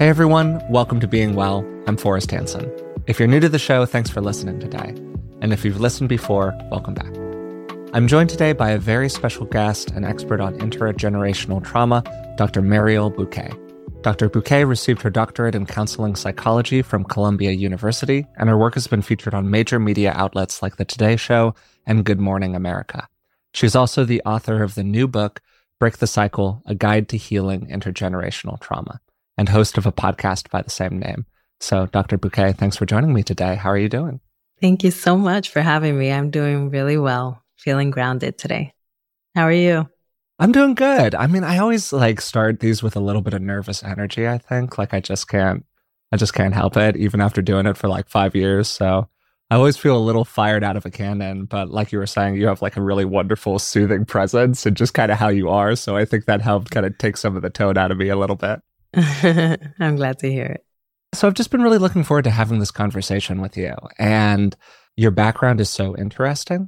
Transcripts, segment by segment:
Hey everyone, welcome to Being Well. I'm Forrest Hansen. If you're new to the show, thanks for listening today. And if you've listened before, welcome back. I'm joined today by a very special guest, an expert on intergenerational trauma, Dr. Mariel Buquet. Dr. Buquet received her doctorate in counseling psychology from Columbia University, and her work has been featured on major media outlets like The Today Show and Good Morning America. She's also the author of the new book, Break the Cycle, A Guide to Healing Intergenerational Trauma, and host of a podcast by the same name. So, Dr. Buquet, thanks for joining me today. How are you doing? Thank you so much for having me. I'm doing really well, feeling grounded today. How are you? I'm doing good. I mean, I always start these with a little bit of nervous energy, I think. I just can't help it, even after doing it for 5 years. So I always feel a little fired out of a cannon. But like you were saying, you have a really wonderful, soothing presence and just kind of how you are. So I think that helped kind of take some of the tone out of me a little bit. I'm glad to hear it. So I've just been really looking forward to having this conversation with you. And your background is so interesting.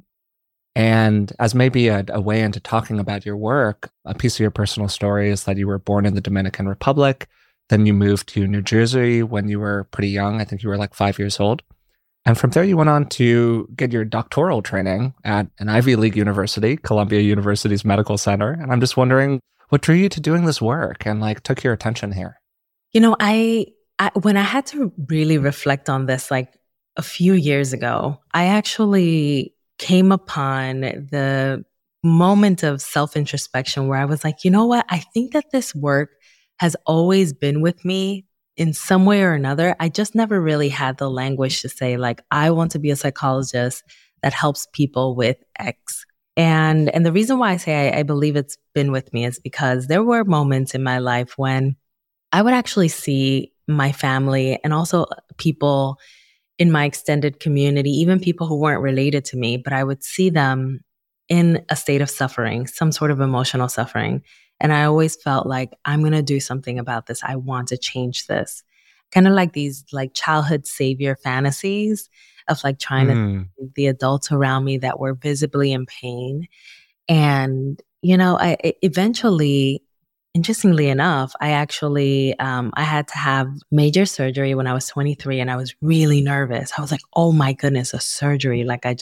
And as maybe a way into talking about your work, a piece of your personal story is that you were born in the Dominican Republic. Then you moved to New Jersey when you were pretty young. I think you were 5 years old. And from there, you went on to get your doctoral training at an Ivy League university, Columbia University's Medical Center. And I'm just wondering, what drew you to doing this work and took your attention here? You know, I when I had to really reflect on this a few years ago, I actually came upon the moment of self-introspection where I was like, you know what? I think that this work has always been with me in some way or another. I just never really had the language to say I want to be a psychologist that helps people with X. And the reason why I say I believe it's been with me is because there were moments in my life when I would actually see my family and also people in my extended community, even people who weren't related to me, but I would see them in a state of suffering, some sort of emotional suffering. And I always felt like, I'm going to do something about this. I want to change this. Kind of like these childhood savior fantasies of trying to save the adults around me that were visibly in pain. And, I eventually, interestingly enough, I actually, I had to have major surgery when I was 23 and I was really nervous. I was like, oh my goodness, a surgery.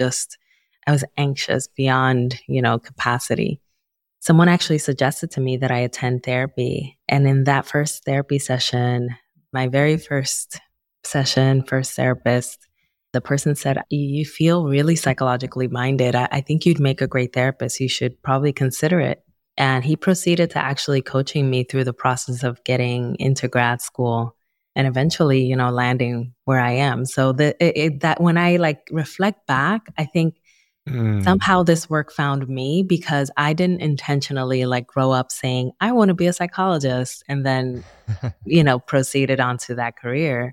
I was anxious beyond, capacity. Someone actually suggested to me that I attend therapy. And in that first therapy session, my very first session, first therapist, the person said, you feel really psychologically minded. I think you'd make a great therapist. You should probably consider it. And he proceeded to actually coaching me through the process of getting into grad school and eventually, landing where I am. So that when I reflect back, I think somehow this work found me because I didn't intentionally grow up saying, I want to be a psychologist and then, proceeded onto that career.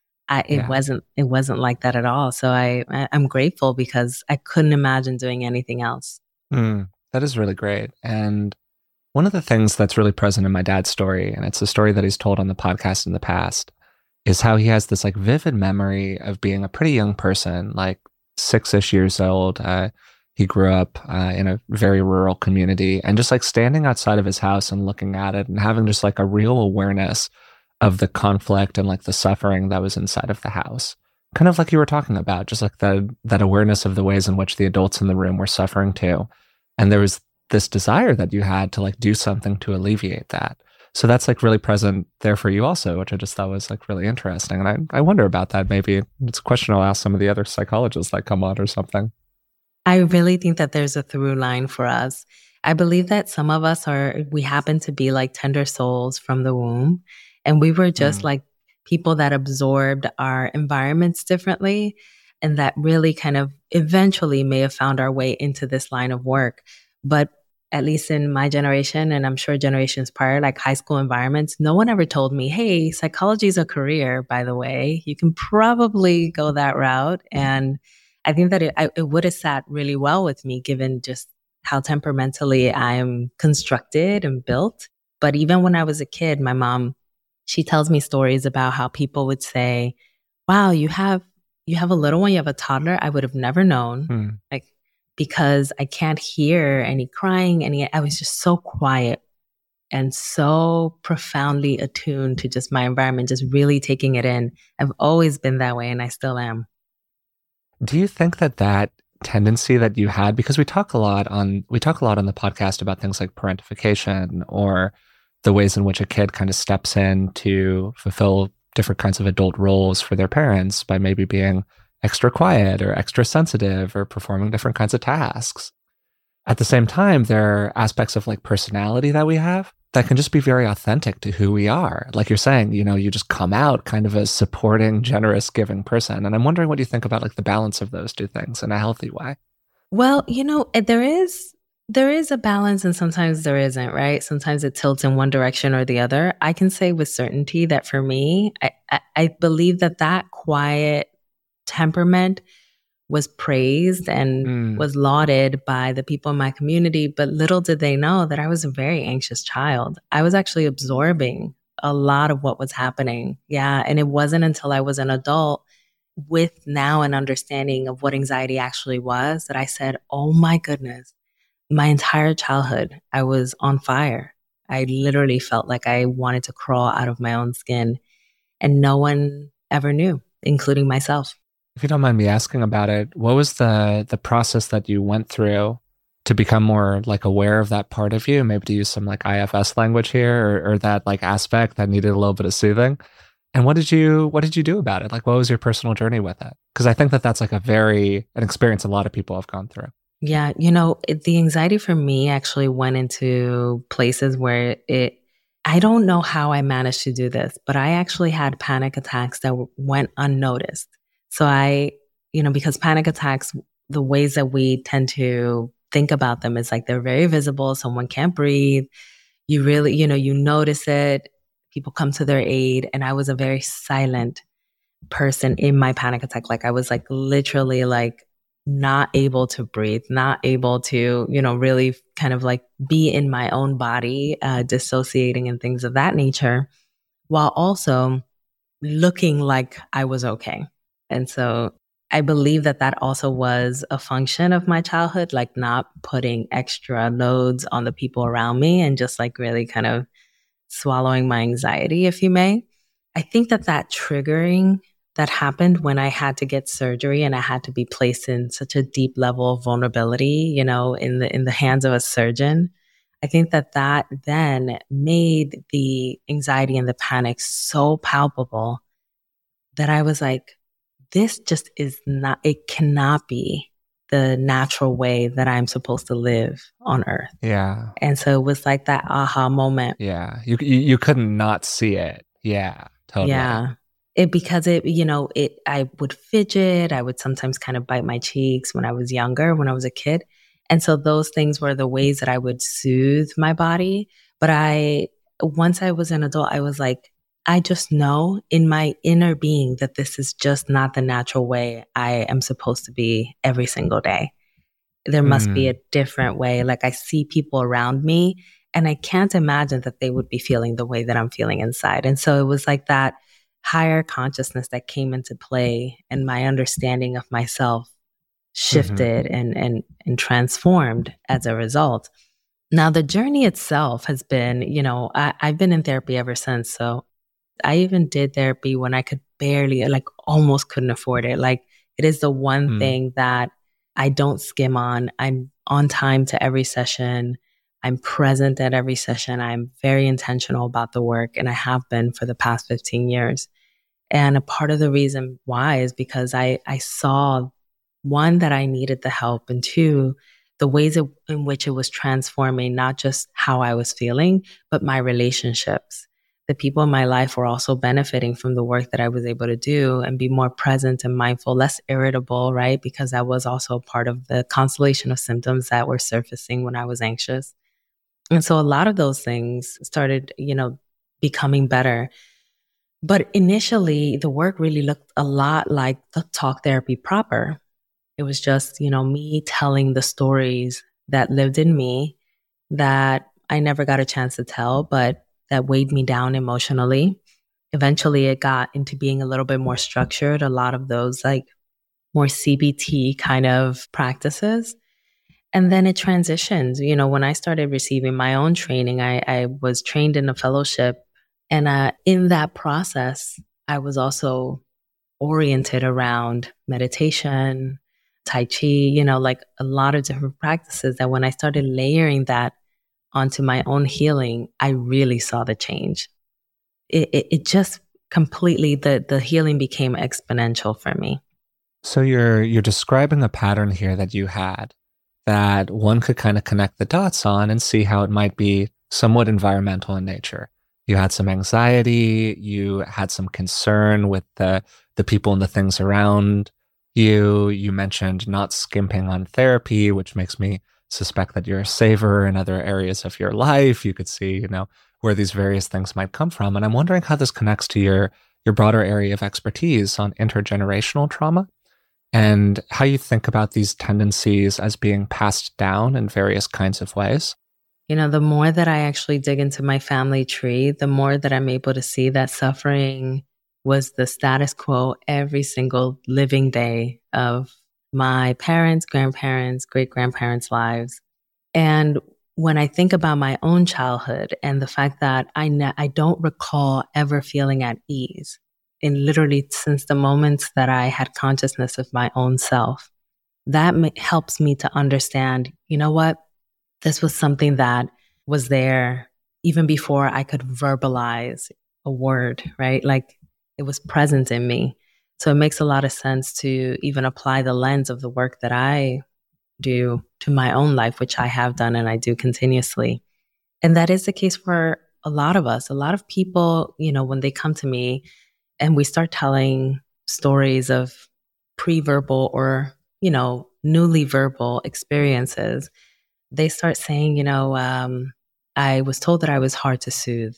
It wasn't like that at all. So I'm grateful because I couldn't imagine doing anything else. That is really great. And one of the things that's really present in my dad's story, and it's a story that he's told on the podcast in the past, is how he has this vivid memory of being a pretty young person, 6-ish years old. He grew up in a very rural community and just standing outside of his house and looking at it and having just a real awareness of the conflict and the suffering that was inside of the house. Kind of like you were talking about, just that awareness of the ways in which the adults in the room were suffering too. And there was this desire that you had to do something to alleviate that. So that's really present there for you also, which I just thought was really interesting. And I wonder about that. Maybe it's a question I'll ask some of the other psychologists that come on or something. I really think that there's a through line for us. I believe that some of us we happen to be tender souls from the womb. And we were just people that absorbed our environments differently. And that really kind of eventually may have found our way into this line of work. But at least in my generation, and I'm sure generations prior, high school environments, no one ever told me, hey, psychology is a career, by the way. You can probably go that route. And I think that it would have sat really well with me, given just how temperamentally I'm constructed and built. But even when I was a kid, my mom, she tells me stories about how people would say, wow, you have a little one, you have a toddler. I would have never known. Because I can't hear any crying, I was just so quiet. and so profoundly attuned to just my environment, just really taking it in. I've always been that way and I still am. Do you think that that tendency that you had, because we talk a lot on the podcast about things like parentification or the ways in which a kid kind of steps in to fulfill different kinds of adult roles for their parents by maybe being extra quiet or extra sensitive or performing different kinds of tasks. At the same time, there are aspects of like personality that we have that can just be very authentic to who we are. Like you're saying, you just come out kind of a supporting, generous, giving person. And I'm wondering what you think about like the balance of those two things in a healthy way. Well, there is a balance and sometimes there isn't, right? Sometimes it tilts in one direction or the other. I can say with certainty that for me, I believe that quiet temperament was praised and was lauded by the people in my community. But little did they know that I was a very anxious child. I was actually absorbing a lot of what was happening. Yeah. And it wasn't until I was an adult with now an understanding of what anxiety actually was that I said, oh my goodness, my entire childhood, I was on fire. I literally felt like I wanted to crawl out of my own skin and no one ever knew, including myself. If you don't mind me asking about it, what was the process that you went through to become more like aware of that part of you? Maybe to use some like IFS language here, or that like aspect that needed a little bit of soothing. And what did you do about it? Like, what was your personal journey with it? Because I think that that's like an experience a lot of people have gone through. Yeah, the anxiety for me actually went into places where I don't know how I managed to do this, but I actually had panic attacks that went unnoticed. So because panic attacks, the ways that we tend to think about them is like they're very visible. Someone can't breathe. You really, you notice it. People come to their aid. And I was a very silent person in my panic attack. Like I was like literally like not able to breathe, not able to, really kind of like be in my own body, dissociating and things of that nature, while also looking like I was okay. And so I believe that also was a function of my childhood, like not putting extra loads on the people around me and just like really kind of swallowing my anxiety, if you may. I think that triggering that happened when I had to get surgery and I had to be placed in such a deep level of vulnerability, in the hands of a surgeon. I think that then made the anxiety and the panic so palpable that I was like, this just it cannot be the natural way that I'm supposed to live on earth. Yeah. And so it was like that aha moment. Yeah. You couldn't not see it. Yeah, totally. Yeah. I would fidget. I would sometimes kind of bite my cheeks when I was younger, when I was a kid. And so those things were the ways that I would soothe my body. But once I was an adult, I was like, I just know in my inner being that this is just not the natural way I am supposed to be every single day. There must be a different way. Like I see people around me and I can't imagine that they would be feeling the way that I'm feeling inside. And so it was like that higher consciousness that came into play and my understanding of myself shifted and transformed as a result. Now, the journey itself has been, I've been in therapy ever since. So I even did therapy when I could barely, like almost couldn't afford it. Like it is the one thing that I don't skim on. I'm on time to every session. I'm present at every session. I'm very intentional about the work and I have been for the past 15 years. And a part of the reason why is because I saw, one, that I needed the help, and two, the ways in which it was transforming not just how I was feeling, but my relationships. The people in my life were also benefiting from the work that I was able to do and be more present and mindful, less irritable, right? Because that was also part of the constellation of symptoms that were surfacing when I was anxious. And so a lot of those things started, becoming better. But initially, the work really looked a lot like the talk therapy proper. It was just, me telling the stories that lived in me that I never got a chance to tell, but that weighed me down emotionally. Eventually, it got into being a little bit more structured, a lot of those like more CBT kind of practices. And then it transitions. When I started receiving my own training, I was trained in a fellowship. And in that process, I was also oriented around meditation, Tai Chi, like a lot of different practices that when I started layering that onto my own healing, I really saw the change. It just completely, the healing became exponential for me. So you're describing a pattern here that you had that one could kind of connect the dots on and see how it might be somewhat environmental in nature. You had some anxiety, you had some concern with the people and the things around you. You mentioned not skimping on therapy, which makes me suspect that you're a saver in other areas of your life. You could see, where these various things might come from. And I'm wondering how this connects to your broader area of expertise on intergenerational trauma and how you think about these tendencies as being passed down in various kinds of ways. The more that I actually dig into my family tree, the more that I'm able to see that suffering was the status quo every single living day of my parents, grandparents, great-grandparents' lives. And when I think about my own childhood and the fact that I don't recall ever feeling at ease, in literally since the moments that I had consciousness of my own self, that helps me to understand, what? This was something that was there even before I could verbalize a word, right? Like it was present in me. So it makes a lot of sense to even apply the lens of the work that I do to my own life, which I have done and I do continuously. And that is the case for a lot of us. A lot of people, when they come to me and we start telling stories of pre-verbal or, newly verbal experiences, they start saying, I was told that I was hard to soothe.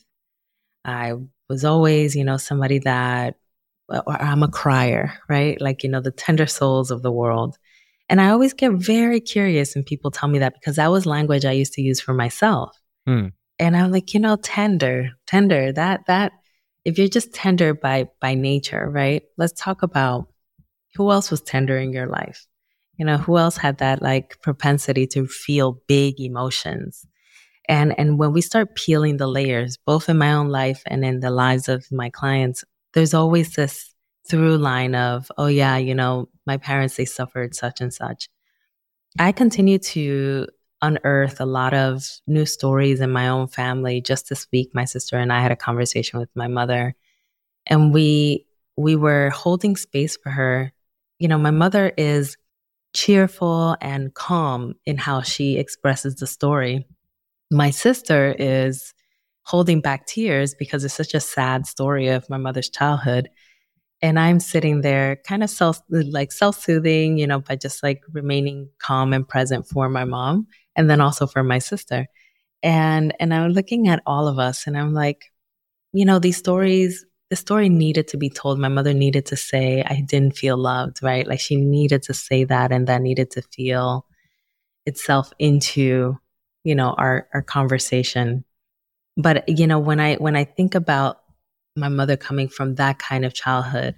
I was always, somebody that, or I'm a crier, right? Like, the tender souls of the world. And I always get very curious when people tell me that because that was language I used to use for myself. And I'm like, tender, that, if you're just tender by nature, right? Let's talk about who else was tender in your life. Who else had that like propensity to feel big emotions? And when we start peeling the layers, both in my own life and in the lives of my clients, there's always this through line of, oh yeah, my parents, they suffered such and such. I continue to unearth a lot of new stories in my own family. Just this week, my sister and I had a conversation with my mother, and we were holding space for her. My mother is cheerful and calm in how she expresses the story. My sister is holding back tears because it's such a sad story of my mother's childhood. And I'm sitting there kind of self-soothing, by just like remaining calm and present for my mom and then also for my sister. And I'm looking at all of us and I'm like, these stories, the story needed to be told. My mother needed to say, I didn't feel loved, right? Like she needed to say that and that needed to feel itself into, our conversation. But, when I think about my mother coming from that kind of childhood,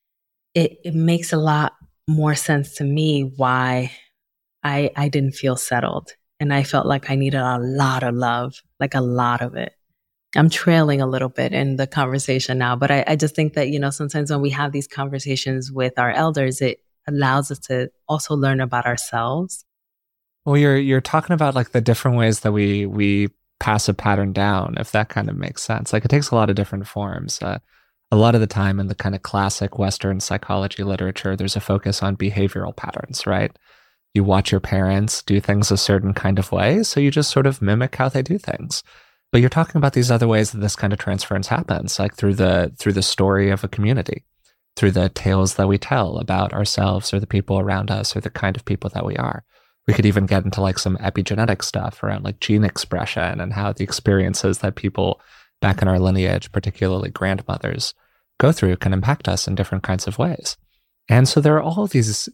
it makes a lot more sense to me why I didn't feel settled. And I felt like I needed a lot of love, like a lot of it. I'm trailing a little bit in the conversation now, but I just think that, sometimes when we have these conversations with our elders, it allows us to also learn about ourselves. Well, you're talking about like the different ways that we pass a pattern down, if that kind of makes sense. Like it takes a lot of different forms. A lot of the time in the kind of classic Western psychology literature, there's a focus on behavioral patterns, right? You watch your parents do things a certain kind of way, so you just sort of mimic how they do things. But you're talking about these other ways that this kind of transference happens, like through the story of a community, through the tales that we tell about ourselves or the people around us or the kind of people that we are. We could even get into like some epigenetic stuff around like gene expression and how the experiences that people back in our lineage, particularly grandmothers, go through can impact us in different kinds of ways. And so there are all these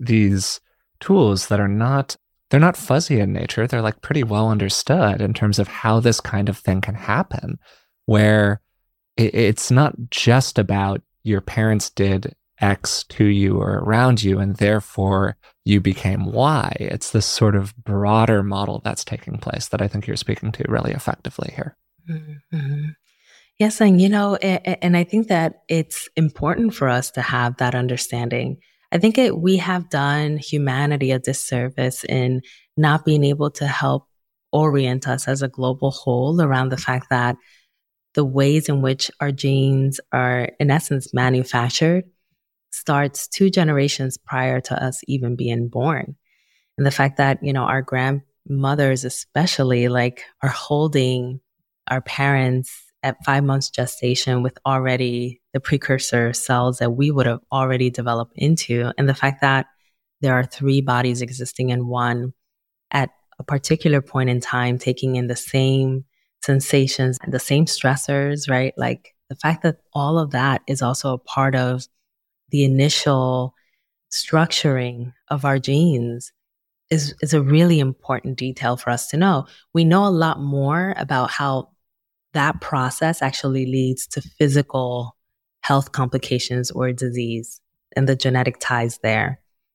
tools that they're not fuzzy in nature. They're like pretty well understood in terms of how this kind of thing can happen, where it's not just about your parents did X to you or around you, and therefore you became Y. It's this sort of broader model that's taking place that I think you're speaking to really effectively here. Mm-hmm. Yes, and and I think that it's important for us to have that understanding. I think we have done humanity a disservice in not being able to help orient us as a global whole around the fact that the ways in which our genes are, in essence, manufactured starts 2 generations prior to us even being born. And the fact that, our grandmothers, especially, like, are holding our parents at 5 months gestation with already the precursor cells that we would have already developed into. And the fact that there are 3 bodies existing in one at a particular point in time, taking in the same sensations, the same stressors, right? Like, the fact that all of that is also a part of the initial structuring of our genes is a really important detail for us to know. We know a lot more about how that process actually leads to physical health complications or disease and the genetic ties there.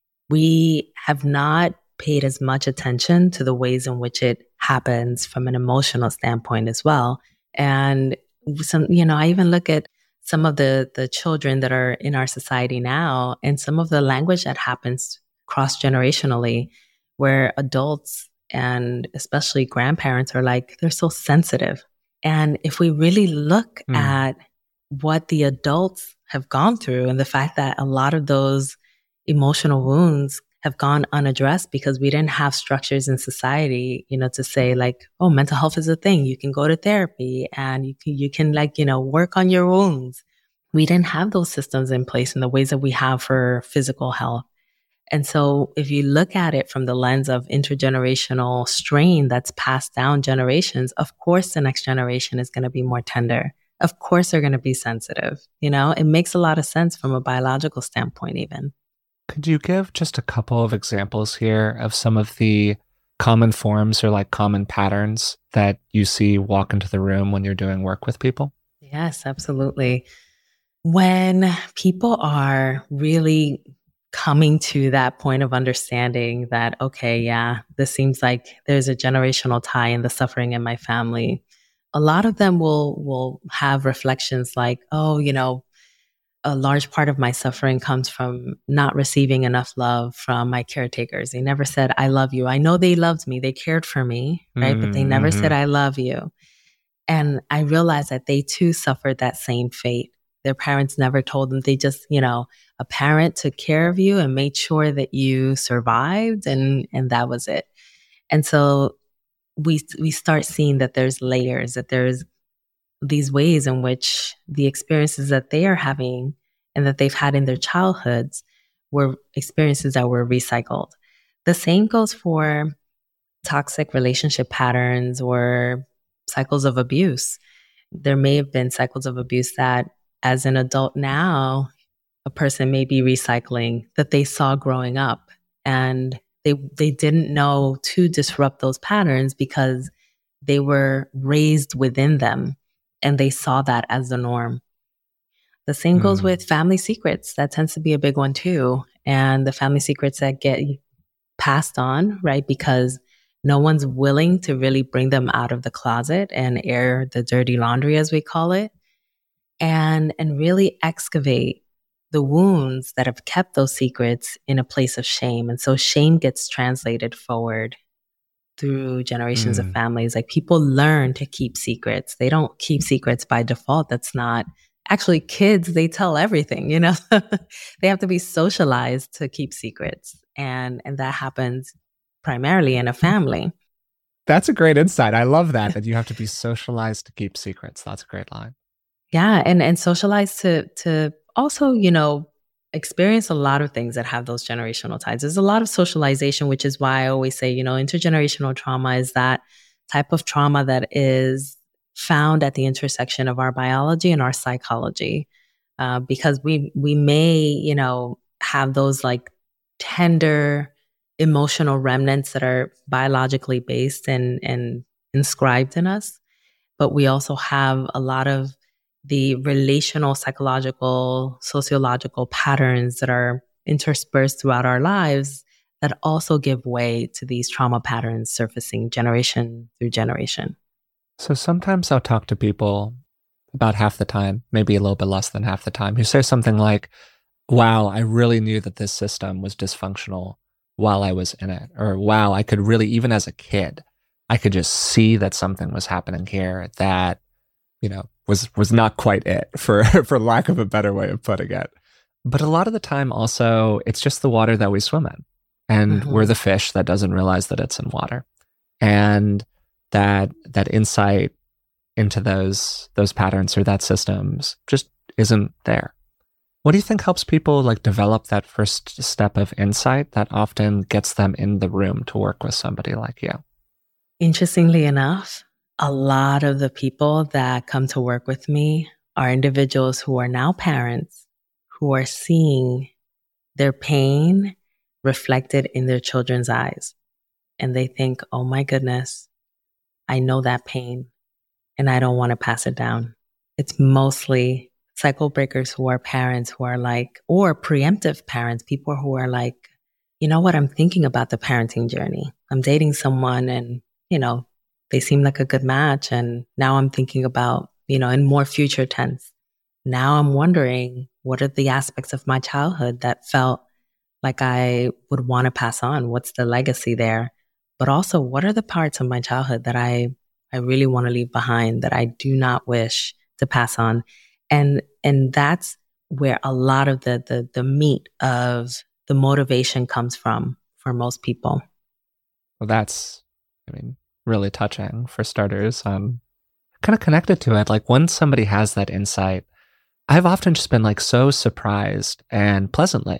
We have not paid as much attention to the ways in which it happens from an emotional standpoint as well. And I even look at some of the children that are in our society now and some of the language that happens cross generationally, where adults and especially grandparents are like, they're so sensitive. And if we really look at what the adults have gone through and the fact that a lot of those emotional wounds have gone unaddressed because we didn't have structures in society, to say like, oh, mental health is a thing. You can go to therapy and you can work on your wounds. We didn't have those systems in place in the ways that we have for physical health. And so if you look at it from the lens of intergenerational strain that's passed down generations, of course, the next generation is going to be more tender. Of course, they're going to be sensitive. It makes a lot of sense from a biological standpoint, even. Could you give just a couple of examples here of some of the common forms or like common patterns that you see walk into the room when you're doing work with people? Yes, absolutely. When people are really coming to that point of understanding that, okay, yeah, this seems like there's a generational tie in the suffering in my family, a lot of them will have reflections like, oh, a large part of my suffering comes from not receiving enough love from my caretakers. They never said, I love you. I know they loved me. They cared for me, right? But they never said, I love you. And I realized that they too suffered that same fate. Their parents never told them. They just, a parent took care of you and made sure that you survived, and that was it. And so we start seeing that there's layers, that there's these ways in which the experiences that they are having and that they've had in their childhoods were experiences that were recycled. The same goes for toxic relationship patterns or cycles of abuse. There may have been cycles of abuse that, as an adult now, a person may be recycling that they saw growing up, and they didn't know to disrupt those patterns because they were raised within them and they saw that as the norm. The same goes with family secrets. That tends to be a big one too. And the family secrets that get passed on, right? Because no one's willing to really bring them out of the closet and air the dirty laundry, as we call it, and really excavate the wounds that have kept those secrets in a place of shame. And so shame gets translated forward through generations of families. Like, people learn to keep secrets. They don't keep secrets by default. That's not actually kids. They tell everything, they have to be socialized to keep secrets. And that happens primarily in a family. That's a great insight. I love that you have to be socialized to keep secrets. That's a great line. Yeah. And socialized to also, experience a lot of things that have those generational ties. There's a lot of socialization, which is why I always say, intergenerational trauma is that type of trauma that is found at the intersection of our biology and our psychology. Because we may, have those like tender emotional remnants that are biologically based and inscribed in us. But we also have a lot of the relational, psychological, sociological patterns that are interspersed throughout our lives that also give way to these trauma patterns surfacing generation through generation. So sometimes I'll talk to people about half the time, maybe a little bit less than half the time, who say something like, wow, I really knew that this system was dysfunctional while I was in it. Or wow, I could really, even as a kid, I could just see that something was happening here that, was not quite it, for for lack of a better way of putting it. But a lot of the time also, it's just the water that we swim in. And we're the fish that doesn't realize that it's in water. And that insight into those patterns or that systems just isn't there. What do you think helps people like develop that first step of insight that often gets them in the room to work with somebody like you? Interestingly enough, a lot of the people that come to work with me are individuals who are now parents who are seeing their pain reflected in their children's eyes. And they think, oh my goodness, I know that pain and I don't want to pass it down. It's mostly cycle breakers who are parents who are like, or preemptive parents, people who are like, you know what, I'm thinking about the parenting journey. I'm dating someone and, they seem like a good match. And now I'm thinking about, in more future tense. Now I'm wondering, what are the aspects of my childhood that felt like I would want to pass on? What's the legacy there? But also, what are the parts of my childhood that I really want to leave behind that I do not wish to pass on? And that's where a lot of the meat of the motivation comes from for most people. Well, that's, really touching for starters. Kind of connected to it. Like when somebody has that insight, I've often just been like so surprised and pleasantly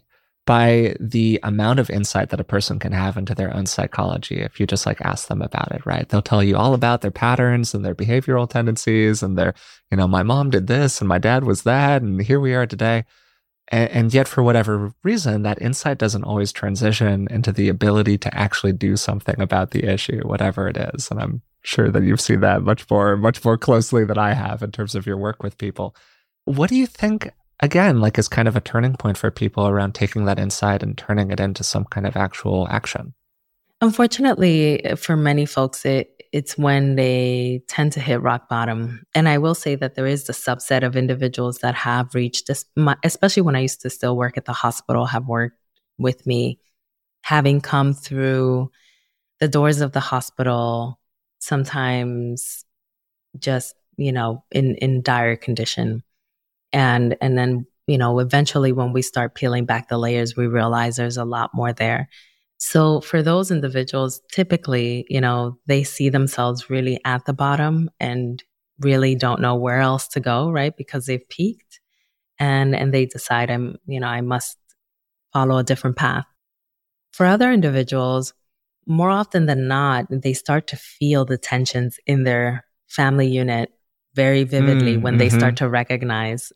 by the amount of insight that a person can have into their own psychology if you just like ask them about it, right? They'll tell you all about their patterns and their behavioral tendencies and their, my mom did this and my dad was that and here we are today. And yet for whatever reason, that insight doesn't always transition into the ability to actually do something about the issue, whatever it is. And I'm sure that you've seen that much more closely than I have in terms of your work with people. What do you think, again, like is kind of a turning point for people around taking that insight and turning it into some kind of actual action? Unfortunately, for many folks, it's when they tend to hit rock bottom. And I will say that there is the subset of individuals that have reached this, especially when I used to still work at the hospital, have worked with me, having come through the doors of the hospital, sometimes just, in dire condition. And then, eventually when we start peeling back the layers, we realize there's a lot more there. So for those individuals, typically, they see themselves really at the bottom and really don't know where else to go, right? Because they've peaked and they decide I must follow a different path. For other individuals, more often than not, they start to feel the tensions in their family unit very vividly when they start to recognize.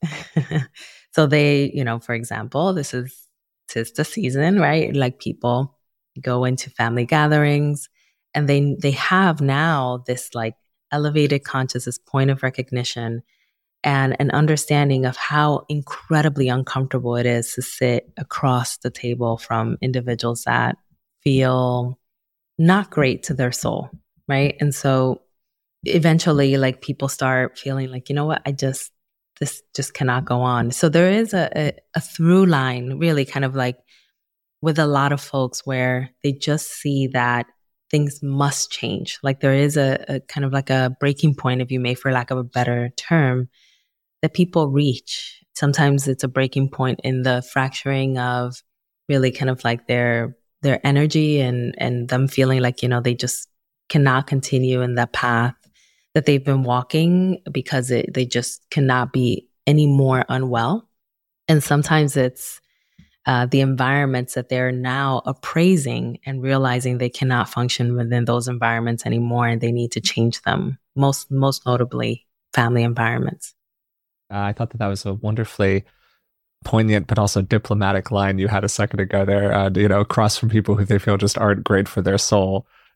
So they, for example, this is 'tis the season, right? Like people go into family gatherings and they have now this like elevated consciousness, point of recognition and an understanding of how incredibly uncomfortable it is to sit across the table from individuals that feel not great to their soul, right? And so eventually like people start feeling like, you know what, this just cannot go on. So there is a through line really kind of like with a lot of folks where they just see that things must change. Like there is a kind of like a breaking point, if you may, for lack of a better term, that people reach. Sometimes it's a breaking point in the fracturing of really kind of like their energy and them feeling like, they just cannot continue in that path that they've been walking because they just cannot be any more unwell. And sometimes it's the environments that they're now appraising and realizing they cannot function within those environments anymore and they need to change them, most notably family environments. I thought that was a wonderfully poignant but also diplomatic line you had a second ago there, across from people who they feel just aren't great for their soul.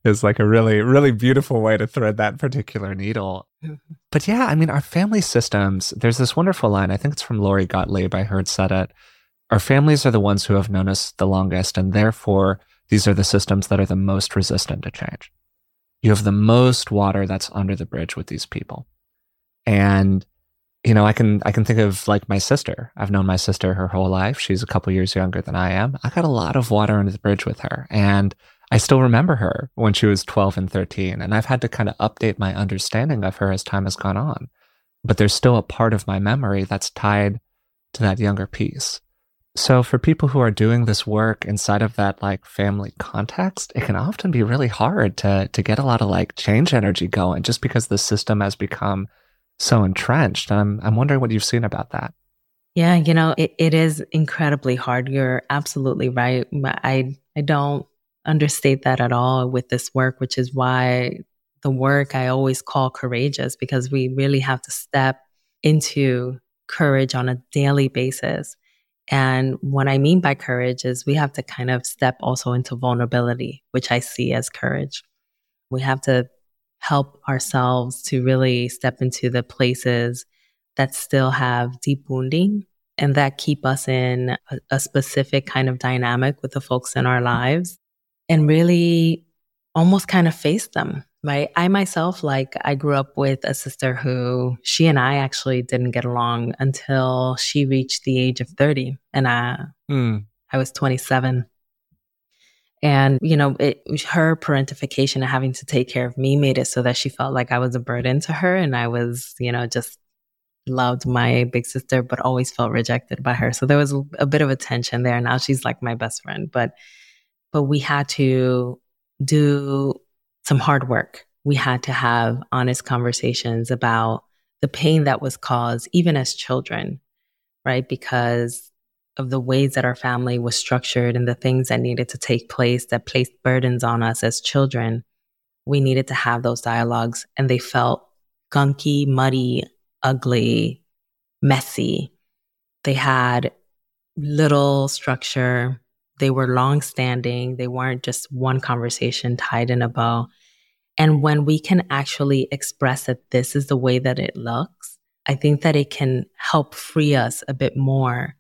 is like a really, really beautiful way to thread that particular needle. Mhm. But yeah, I mean, our family systems, there's this wonderful line, I think it's from Lori Gottlieb, I heard said it. Our families are the ones who have known us the longest, and therefore, these are the systems that are the most resistant to change. You have the most water that's under the bridge with these people. And I can think of like my sister. I've known my sister her whole life. She's a couple years younger than I am. I got a lot of water under the bridge with her. And I still remember her when she was 12 and 13. And I've had to kind of update my understanding of her as time has gone on. But there's still a part of my memory that's tied to that younger piece. So for people who are doing this work inside of that like family context, it can often be really hard to get a lot of like change energy going just because the system has become so entrenched. And I'm wondering what you've seen about that. Yeah, it is incredibly hard. You're absolutely right. I don't understate that at all with this work, which is why the work I always call courageous, because we really have to step into courage on a daily basis. And what I mean by courage is we have to kind of step also into vulnerability, which I see as courage. We have to help ourselves to really step into the places that still have deep wounding and that keep us in a specific kind of dynamic with the folks in our lives, and really almost kind of face them, right? I myself, I grew up with a sister who she and I actually didn't get along until she reached the age of 30 and I was 27. And, her parentification and having to take care of me made it so that she felt like I was a burden to her. And I was, just loved my big sister, but always felt rejected by her. So there was a bit of a tension there. Now she's like my best friend, but we had to do some hard work. We had to have honest conversations about the pain that was caused even as children, right? Because of the ways that our family was structured and the things that needed to take place that placed burdens on us as children. We needed to have those dialogues, and they felt gunky, muddy, ugly, messy. They had little structure. They were long-standing. They weren't just one conversation tied in a bow. And when we can actually express that this is the way that it looks, I think that it can help free us a bit more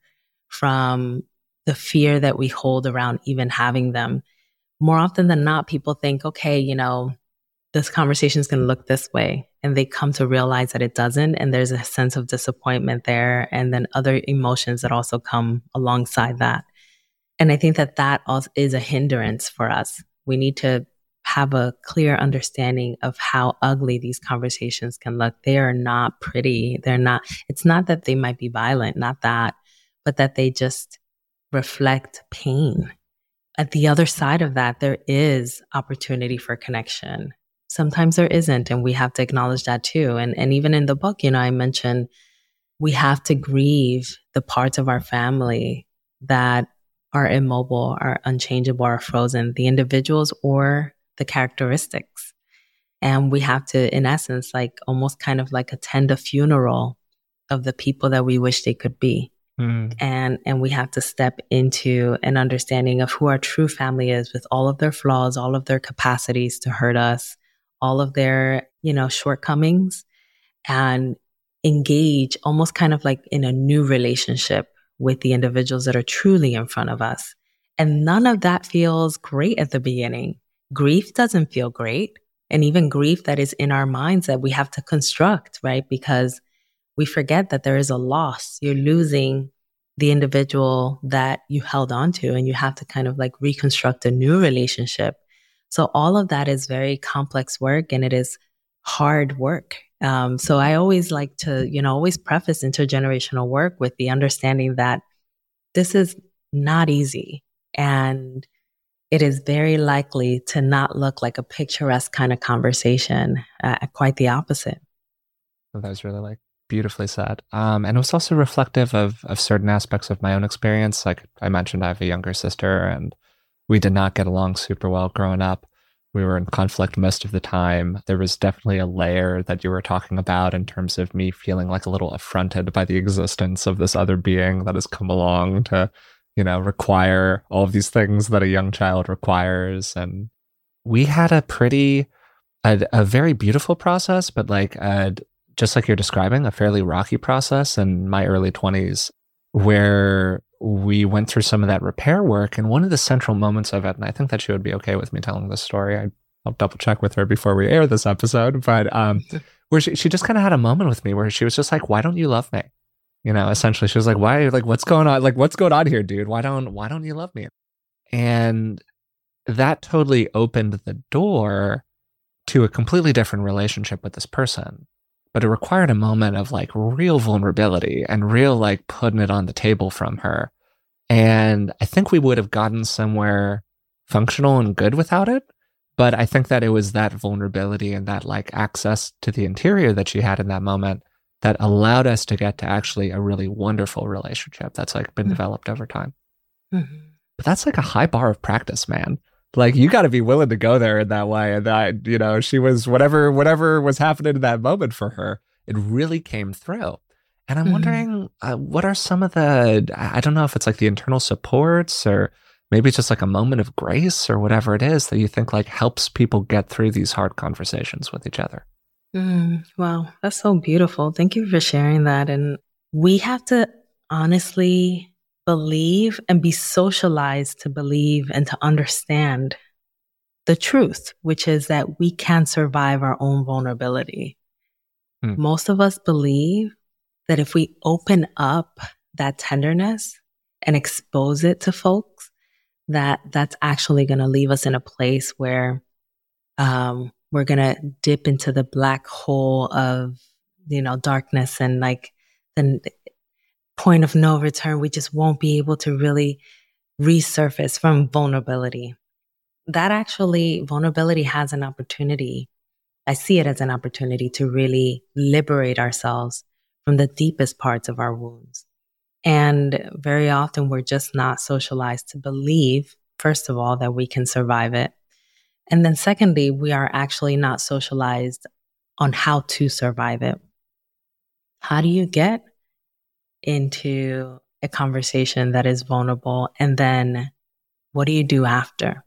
from the fear that we hold around even having them. More often than not, people think, okay, this conversation is going to look this way. And they come to realize that it doesn't. And there's a sense of disappointment there. And then other emotions that also come alongside that. And I think that also is a hindrance for us. We need to have a clear understanding of how ugly these conversations can look. They are not pretty. It's not that they might be violent, not that, but that they just reflect pain. At the other side of that, there is opportunity for connection. Sometimes there isn't, and we have to acknowledge that too. And even in the book, I mentioned we have to grieve the parts of our family that are immobile, are unchangeable, are frozen, the individuals or the characteristics. And we have to, in essence, almost kind of attend a funeral of the people that we wish they could be. And we have to step into an understanding of who our true family is, with all of their flaws, all of their capacities to hurt us, all of their, shortcomings, and engage almost kind of in a new relationship with the individuals that are truly in front of us. And none of that feels great at the beginning. Grief doesn't feel great. And even grief that is in our minds that we have to construct, right? Because we forget that there is a loss. You're losing the individual that you held on to, and you have to kind of reconstruct a new relationship. So all of that is very complex work, and it is hard work. So I always like to, always preface intergenerational work with the understanding that this is not easy, and it is very likely to not look like a picturesque kind of conversation. Quite the opposite. Well, that was really beautifully said. And it was also reflective of certain aspects of my own experience. Like I mentioned, I have a younger sister, and we did not get along super well growing up. We were in conflict most of the time. There was definitely a layer that you were talking about in terms of me feeling a little affronted by the existence of this other being that has come along to, require all of these things that a young child requires. And we had a very beautiful process, but like just like you're describing, a fairly rocky process in my early 20s where we went through some of that repair work. And one of the central moments of it, and I think that she would be okay with me telling this story. I'll double check with her before we air this episode, but where she just kind of had a moment with me where she was just like, why don't you love me? You know, essentially she was like, why, like, what's going on? Like, what's going on here, dude? Why don't you love me? And that totally opened the door to a completely different relationship with this person. But it required a moment of like real vulnerability and real like putting it on the table from her. And I think we would have gotten somewhere functional and good without it. But I think that it was that vulnerability and that like access to the interior that she had in that moment that allowed us to get to actually a really wonderful relationship that's like been developed over time. Mm-hmm. But that's like a high bar of practice, man. Like you got to be willing to go there in that way. And that, you know, she was whatever was happening in that moment for her, it really came through. And I'm wondering, what are some of the, I don't know if it's like the internal supports or maybe it's just like a moment of grace or whatever it is that you think like helps people get through these hard conversations with each other. Wow, that's so beautiful. Thank you for sharing that. And we have to honestly believe and be socialized to believe and to understand the truth, which is that we can survive our own vulnerability. Most of us believe that if we open up that tenderness and expose it to folks, that's actually going to leave us in a place where we're going to dip into the black hole of, you know, darkness and like the point of no return. We just won't be able to really resurface from vulnerability. That actually, vulnerability has an opportunity. I see it as an opportunity to really liberate ourselves from the deepest parts of our wounds. And very often we're just not socialized to believe, first of all, that we can survive it. And then secondly, we are actually not socialized on how to survive it. How do you get into a conversation that is vulnerable? And then what do you do after?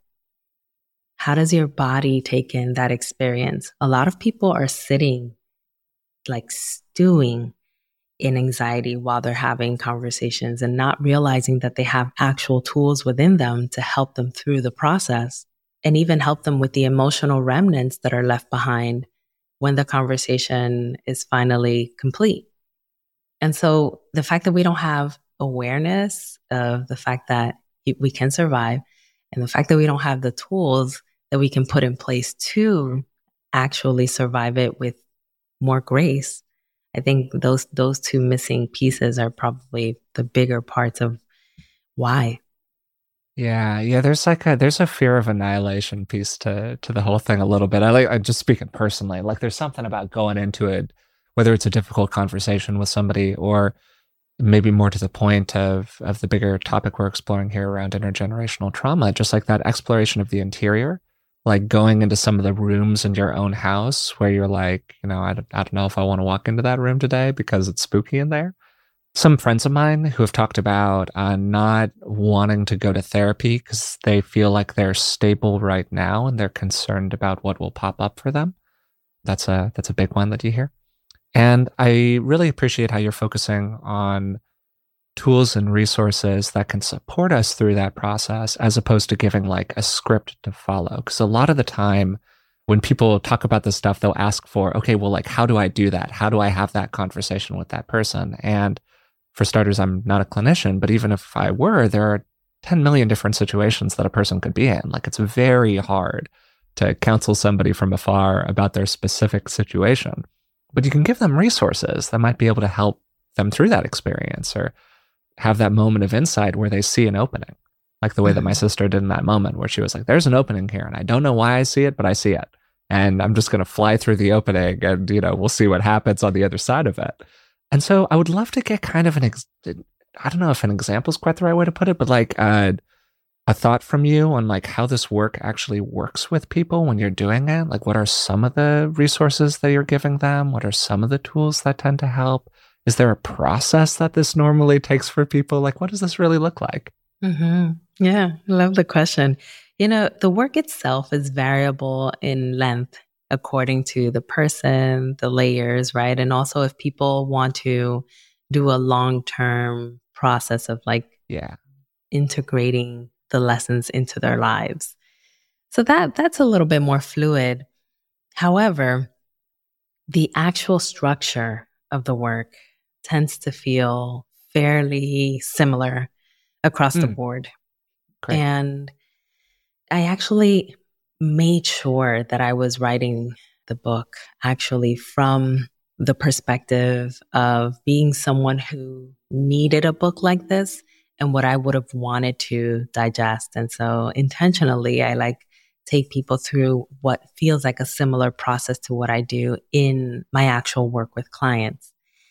How does your body take in that experience? A lot of people are sitting, like stewing in anxiety while they're having conversations and not realizing that they have actual tools within them to help them through the process and even help them with the emotional remnants that are left behind when the conversation is finally complete. And so the fact that we don't have awareness of the fact that we can survive and the fact that we don't have the tools that we can put in place to actually survive it with more grace, I think those two missing pieces are probably the bigger parts of why. Yeah. There's a fear of annihilation piece to the whole thing a little bit. I'm just speaking personally. Like there's something about going into it, whether it's a difficult conversation with somebody or maybe more to the point of the bigger topic we're exploring here around intergenerational trauma, just like that exploration of the interior, like going into some of the rooms in your own house where you're like, you know, I don't know if I want to walk into that room today because it's spooky in there. Some friends of mine who have talked about not wanting to go to therapy because they feel like they're stable right now and they're concerned about what will pop up for them. That's a big one that you hear. And I really appreciate how you're focusing on tools and resources that can support us through that process as opposed to giving like a script to follow. Because a lot of the time when people talk about this stuff, they'll ask for, okay, well, like, how do I do that? How do I have that conversation with that person? And for starters, I'm not a clinician, but even if I were, there are 10 million different situations that a person could be in. Like it's very hard to counsel somebody from afar about their specific situation. But you can give them resources that might be able to help them through that experience or have that moment of insight where they see an opening, like the way that my sister did in that moment where she was like, there's an opening here and I don't know why I see it, but I see it. And I'm just going to fly through the opening and, you know, we'll see what happens on the other side of it. And so I would love to get kind of I don't know if an example is quite the right way to put it, but like a thought from you on like how this work actually works with people when you're doing it. Like what are some of the resources that you're giving them? What are some of the tools that tend to help? Is there a process that this normally takes for people? Like what does this really look like? Yeah, I love the question. The work itself is variable in length according to the person, the layers, right? And also if people want to do a long-term process of like integrating the lessons into their lives. So that's a little bit more fluid. However, the actual structure of the work tends to feel fairly similar across the board. Great. And I actually made sure that I was writing the book actually from the perspective of being someone who needed a book like this and what I would have wanted to digest. And so intentionally, I like take people through what feels like a similar process to what I do in my actual work with clients.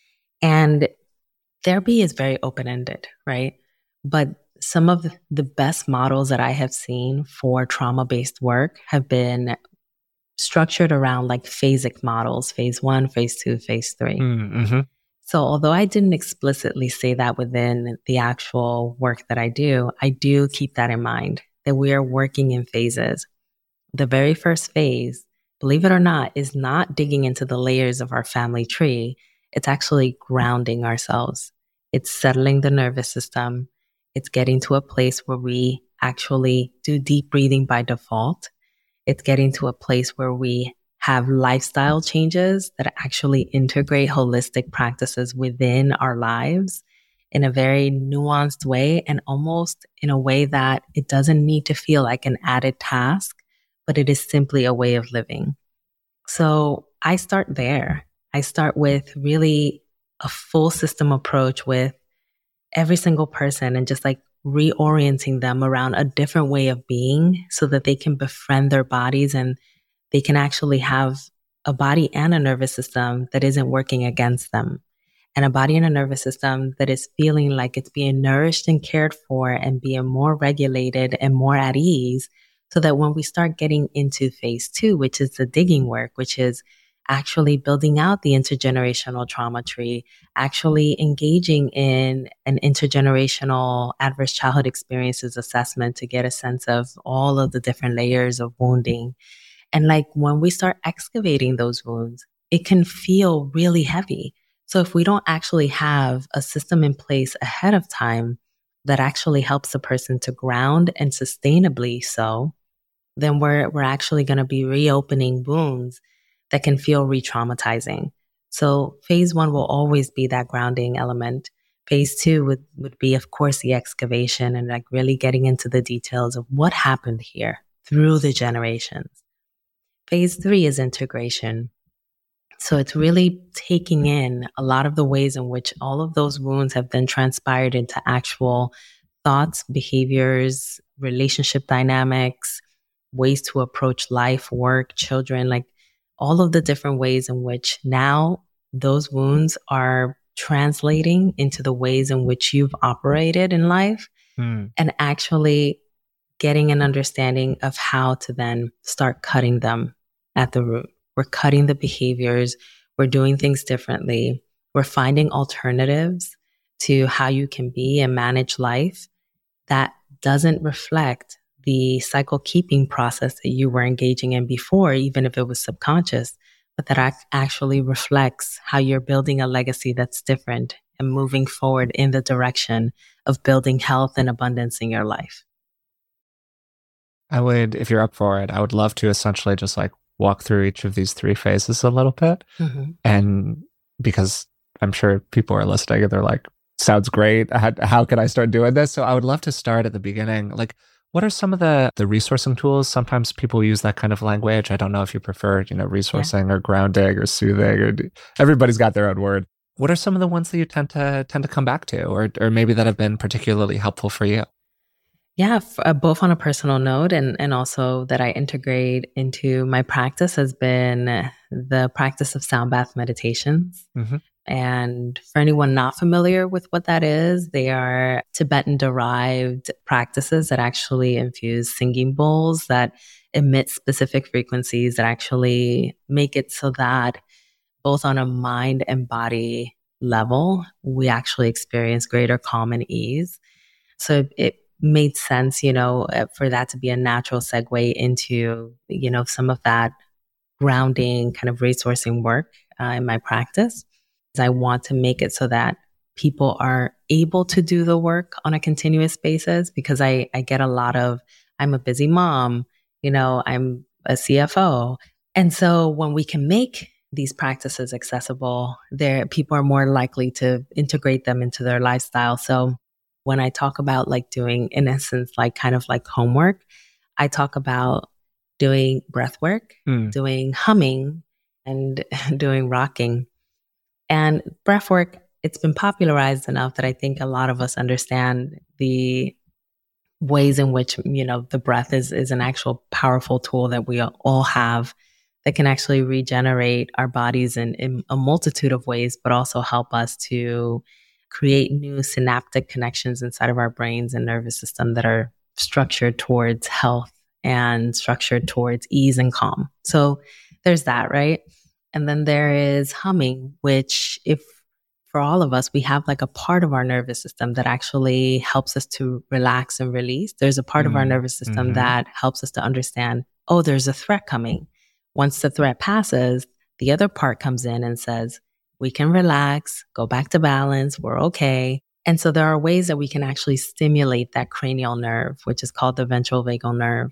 And therapy is very open-ended, right? But some of the best models that I have seen for trauma-based work have been structured around like phasic models, phase 1, phase 2, phase 3. Mm-hmm. So although I didn't explicitly say that within the actual work that I do keep that in mind, that we are working in phases. The very first phase, believe it or not, is not digging into the layers of our family tree. It's actually grounding ourselves. It's settling the nervous system. It's getting to a place where we actually do deep breathing by default. It's getting to a place where we have lifestyle changes that actually integrate holistic practices within our lives in a very nuanced way and almost in a way that it doesn't need to feel like an added task, but it is simply a way of living. So I start there. I start with really a full system approach with every single person and just like reorienting them around a different way of being so that they can befriend their bodies and they can actually have a body and a nervous system that isn't working against them, and a body and a nervous system that is feeling like it's being nourished and cared for and being more regulated and more at ease, so that when we start getting into phase 2, which is the digging work, which is actually building out the intergenerational trauma tree, actually engaging in an intergenerational adverse childhood experiences assessment to get a sense of all of the different layers of wounding. And like when we start excavating those wounds, it can feel really heavy. So if we don't actually have a system in place ahead of time that actually helps the person to ground and sustainably so, then we're actually going to be reopening wounds that can feel re-traumatizing. So phase 1 will always be that grounding element. Phase 2 would be, of course, the excavation and like really getting into the details of what happened here through the generations. Phase 3 is integration. So it's really taking in a lot of the ways in which all of those wounds have then transpired into actual thoughts, behaviors, relationship dynamics, ways to approach life, work, children, like all of the different ways in which now those wounds are translating into the ways in which you've operated in life and actually getting an understanding of how to then start cutting them at the root. We're cutting the behaviors. We're doing things differently. We're finding alternatives to how you can be and manage life that doesn't reflect the cycle keeping process that you were engaging in before, even if it was subconscious, but that actually reflects how you're building a legacy that's different and moving forward in the direction of building health and abundance in your life. I would, if you're up for it, I would love to essentially just like walk through each of these 3 phases a little bit. Mm-hmm. And because I'm sure people are listening and they're like, sounds great. How can I start doing this? So I would love to start at the beginning. Like, what are some of the resourcing tools? Sometimes people use that kind of language. I don't know if you prefer, resourcing or grounding or soothing, or everybody's got their own word. What are some of the ones that you tend to come back to, or maybe that have been particularly helpful for you? Yeah, both on a personal note and also that I integrate into my practice has been the practice of sound bath meditations. Mm-hmm. And for anyone not familiar with what that is, they are Tibetan derived practices that actually infuse singing bowls that emit specific frequencies that actually make it so that both on a mind and body level, we actually experience greater calm and ease. So it made sense, for that to be a natural segue into, some of that grounding kind of resourcing work in my practice. I want to make it so that people are able to do the work on a continuous basis, because I get a lot of, I'm a busy mom, I'm a CFO. And so when we can make these practices accessible, people are more likely to integrate them into their lifestyle. So when I talk about like doing, in essence, like kind of like homework, I talk about doing breath work, doing humming, and doing rocking. And breath work, it's been popularized enough that I think a lot of us understand the ways in which, the breath is an actual powerful tool that we all have that can actually regenerate our bodies in a multitude of ways, but also help us to create new synaptic connections inside of our brains and nervous system that are structured towards health and structured towards ease and calm. So there's that, right? And then there is humming, which if for all of us, we have like a part of our nervous system that actually helps us to relax and release. There's a part of our nervous system that helps us to understand, oh, there's a threat coming. Once the threat passes, the other part comes in and says, we can relax, go back to balance, we're okay. And so there are ways that we can actually stimulate that cranial nerve, which is called the ventral vagal nerve.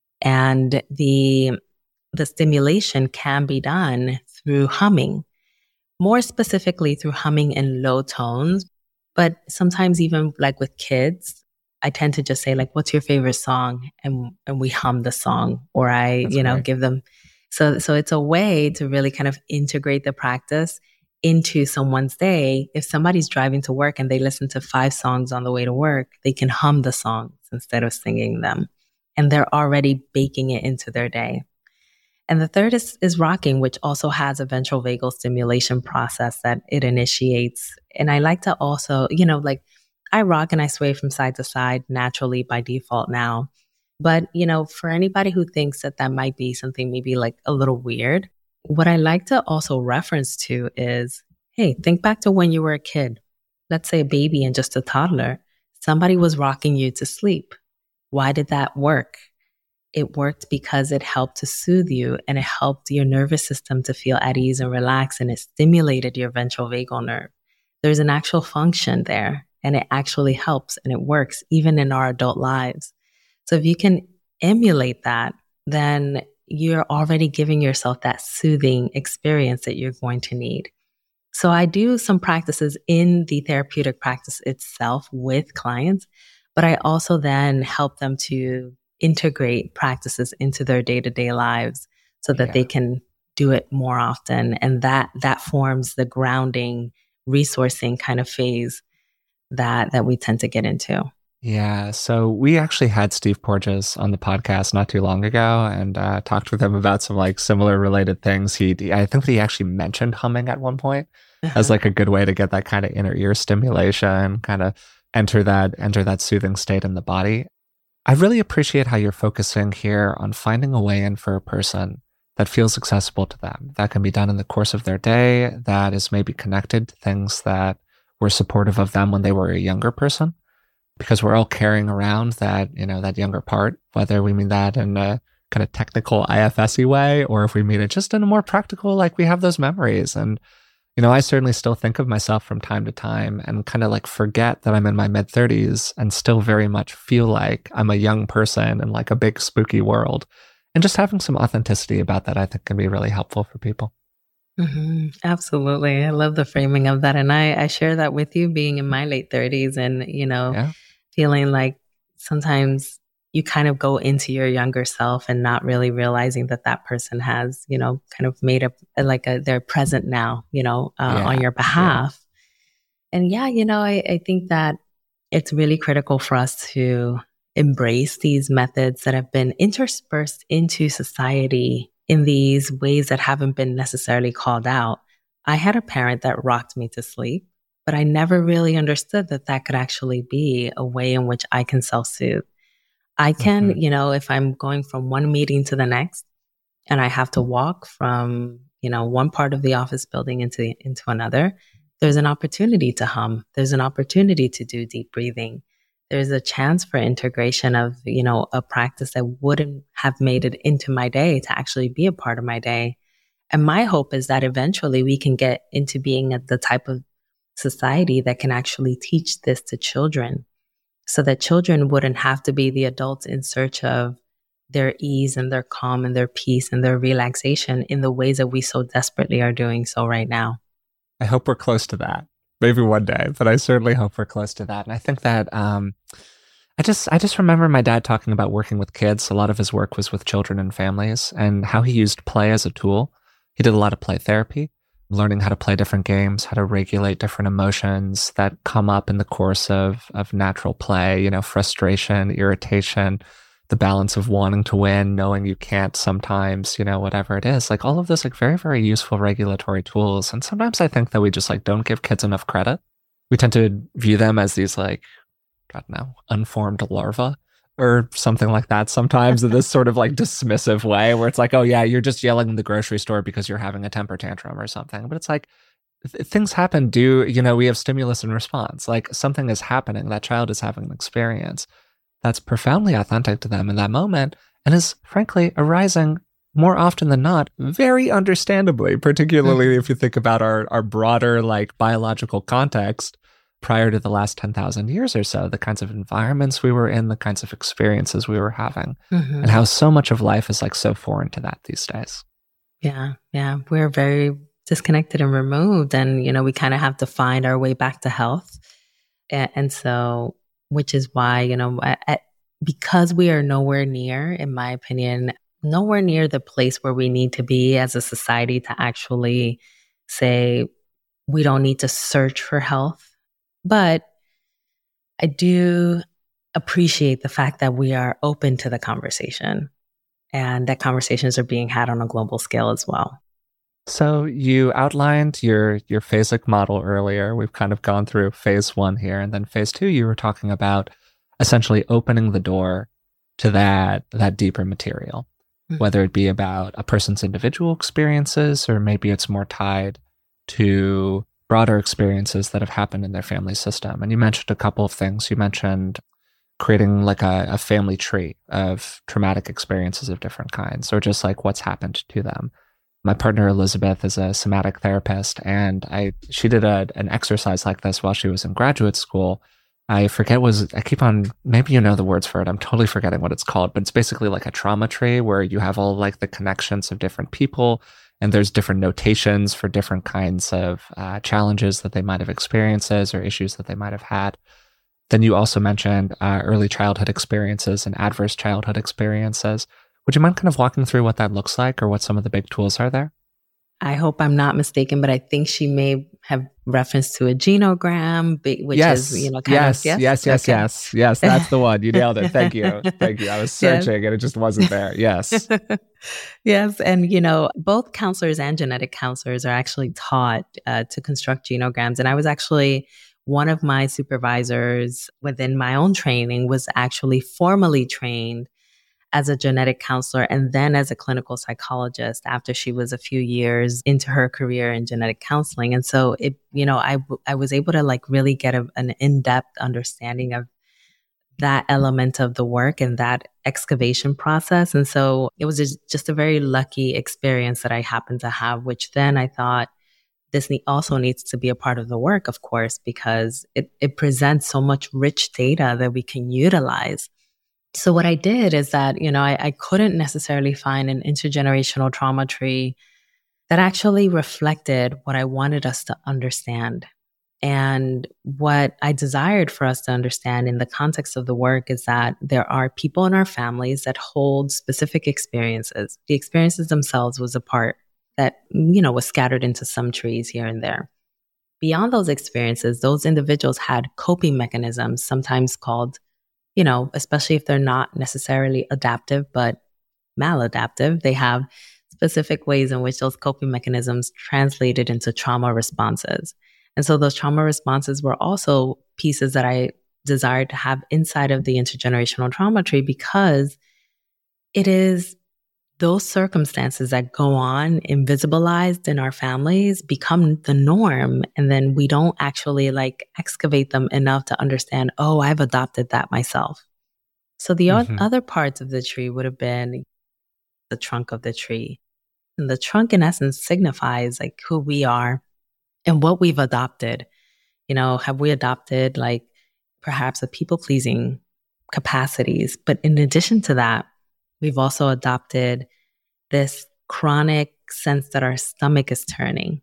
And the stimulation can be done through humming, more specifically through humming in low tones. But sometimes even like with kids, I tend to just say like, what's your favorite song? And we hum the song, or That's great. give them. So it's a way to really kind of integrate the practice into someone's day. If somebody's driving to work and they listen to 5 songs on the way to work, they can hum the songs instead of singing them. And they're already baking it into their day. And the third is rocking, which also has a ventral vagal stimulation process that it initiates. And I like to also, like I rock and I sway from side to side naturally by default now. But, for anybody who thinks that might be something maybe like a little weird, what I like to also reference to is, hey, think back to when you were a kid, let's say a baby and just a toddler. Somebody was rocking you to sleep. Why did that work? It worked because it helped to soothe you and it helped your nervous system to feel at ease and relax, and it stimulated your ventral vagal nerve. There's an actual function there, and it actually helps and it works even in our adult lives. So if you can emulate that, then you're already giving yourself that soothing experience that you're going to need. So I do some practices in the therapeutic practice itself with clients, but I also then help them to integrate practices into their day-to-day lives so that they can do it more often. And that forms the grounding, resourcing kind of phase that we tend to get into. Yeah. So we actually had Steve Porges on the podcast not too long ago and talked with him about some like similar related things. I think he actually mentioned humming at one point as like a good way to get that kind of inner ear stimulation, kind of enter that soothing state in the body. I really appreciate how you're focusing here on finding a way in for a person that feels accessible to them, that can be done in the course of their day, that is maybe connected to things that were supportive of them when they were a younger person, because we're all carrying around that, that younger part, whether we mean that in a kind of technical IFS-y way, or if we mean it just in a more practical, like we have those memories. And I certainly still think of myself from time to time and kind of like forget that I'm in my mid-30s and still very much feel like I'm a young person in like a big spooky world. And just having some authenticity about that, I think, can be really helpful for people. Mm-hmm. Absolutely. I love the framing of that. And I share that with you, being in my late 30s and, feeling like sometimes you kind of go into your younger self and not really realizing that person has, kind of made up like they're present now, on your behalf. And I think that it's really critical for us to embrace these methods that have been interspersed into society in these ways that haven't been necessarily called out. I had a parent that rocked me to sleep, but I never really understood that could actually be a way in which I can self-soothe. I can, if I'm going from one meeting to the next and I have to walk from, one part of the office building into another, there's an opportunity to hum. There's an opportunity to do deep breathing. there's a chance for integration of, a practice that wouldn't have made it into my day to actually be a part of my day. And my hope is that eventually we can get into being the type of society that can actually teach this to children, so that children wouldn't have to be the adults in search of their ease and their calm and their peace and their relaxation in the ways that we so desperately are doing so right now. I hope we're close to that. Maybe one day, but I certainly hope we're close to that. And I think that I just remember my dad talking about working with kids. A lot of his work was with children and families, and how he used play as a tool. He did a lot of play therapy, learning how to play different games, how to regulate different emotions that come up in the course of natural play, frustration, irritation, the balance of wanting to win, knowing you can't sometimes, whatever it is. Like all of those, like very, very useful regulatory tools. And sometimes I think that we just like don't give kids enough credit. We tend to view them as these like, I don't know, unformed larvae or something like that sometimes, in this sort of like dismissive way where it's like, oh yeah, you're just yelling in the grocery store because you're having a temper tantrum or something. But it's like, things happen. We have stimulus and response. Like something is happening. That child is having an experience that's profoundly authentic to them in that moment and is frankly arising more often than not, very understandably, particularly if you think about our broader like biological context prior to the last 10,000 years or so, the kinds of environments we were in, the kinds of experiences we were having, and how so much of life is like so foreign to that these days. Yeah. We're very disconnected and removed, and, we kind of have to find our way back to health. And so, which is why, because we are nowhere near, in my opinion, nowhere near the place where we need to be as a society to actually say we don't need to search for health. But I do appreciate the fact that we are open to the conversation and that conversations are being had on a global scale as well. So you outlined your phasic model earlier. We've kind of gone through phase 1 here, and then phase 2, you were talking about essentially opening the door to that deeper material, whether it be about a person's individual experiences, or maybe it's more tied to broader experiences that have happened in their family system. And you mentioned a couple of things. You mentioned creating like a family tree of traumatic experiences of different kinds, or just like what's happened to them. My partner, Elizabeth, is a somatic therapist, and she did an exercise like this while she was in graduate school. I keep on, maybe you know the words for it. I'm totally forgetting what it's called, but it's basically like a trauma tree where you have all like the connections of different people, and there's different notations for different kinds of challenges that they might have experienced or issues that they might have had. Then you also mentioned early childhood experiences and adverse childhood experiences. Would you mind kind of walking through what that looks like, or what some of the big tools are there? I hope I'm not mistaken, but I think she may have reference to a genogram, which is, Yes, that's the one. You nailed it. Thank you. I was searching and it just wasn't there. Yes. Yes. And, both counselors and genetic counselors are actually taught to construct genograms. And I was actually, one of my supervisors within my own training was actually formally trained as a genetic counselor and then as a clinical psychologist after she was a few years into her career in genetic counseling. And so I was able to like really get an in-depth understanding of that element of the work and that excavation process. And so it was just a very lucky experience that I happened to have, which then I thought this also needs to be a part of the work, of course, because it presents so much rich data that we can utilize. So what I did is that, I couldn't necessarily find an intergenerational trauma tree that actually reflected what I wanted us to understand. And what I desired for us to understand in the context of the work is that there are people in our families that hold specific experiences. The experiences themselves was a part that, was scattered into some trees here and there. Beyond those experiences, those individuals had coping mechanisms, sometimes called, especially if they're not necessarily adaptive, but maladaptive, they have specific ways in which those coping mechanisms translated into trauma responses. And so those trauma responses were also pieces that I desired to have inside of the intergenerational trauma tree, because it is those circumstances that go on invisibilized in our families become the norm. And then we don't actually like excavate them enough to understand, oh, I've adopted that myself. So the Mm-hmm. other parts of the tree would have been the trunk of the tree. And the trunk, in essence, signifies like who we are and what we've adopted. You know, have we adopted like perhaps a people pleasing capacities? But in addition to that, we've also adopted this chronic sense that our stomach is turning.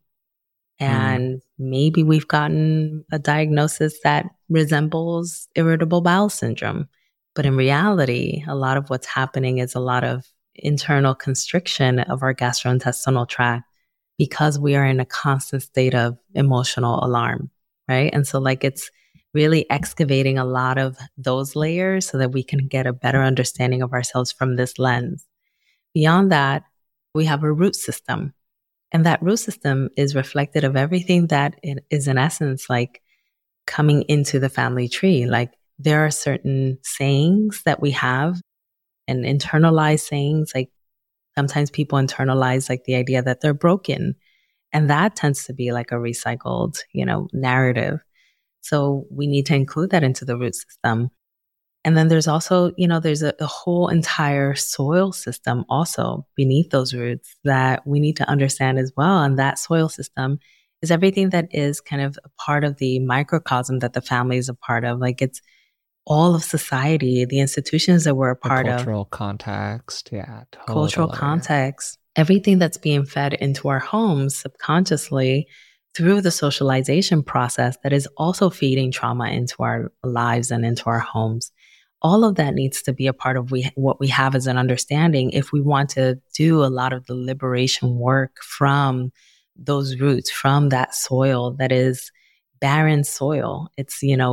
And maybe we've gotten a diagnosis that resembles irritable bowel syndrome. But in reality, a lot of what's happening is a lot of internal constriction of our gastrointestinal tract because we are in a constant state of emotional alarm, right? And so, like, it's really excavating a lot of those layers so that we can get a better understanding of ourselves from this lens. Beyond that, we have a root system. And that root system is reflected of everything that is in essence like coming into the family tree. Like there are certain sayings that we have and internalized sayings. Like sometimes people internalize like the idea that they're broken. And that tends to be like a recycled, narrative. So we need to include that into the root system. And then there's also, there's a whole entire soil system also beneath those roots that we need to understand as well. And that soil system is everything that is kind of a part of the microcosm that the family is a part of. Like it's all of society, the institutions that we're a part the of. Cultural context. Yeah, totally. Cultural context. Everything that's being fed into our homes subconsciously through the socialization process that is also feeding trauma into our lives and into our homes. All of that needs to be a part of what we have as an understanding if we want to do a lot of the liberation work from those roots, from that soil that is barren soil. It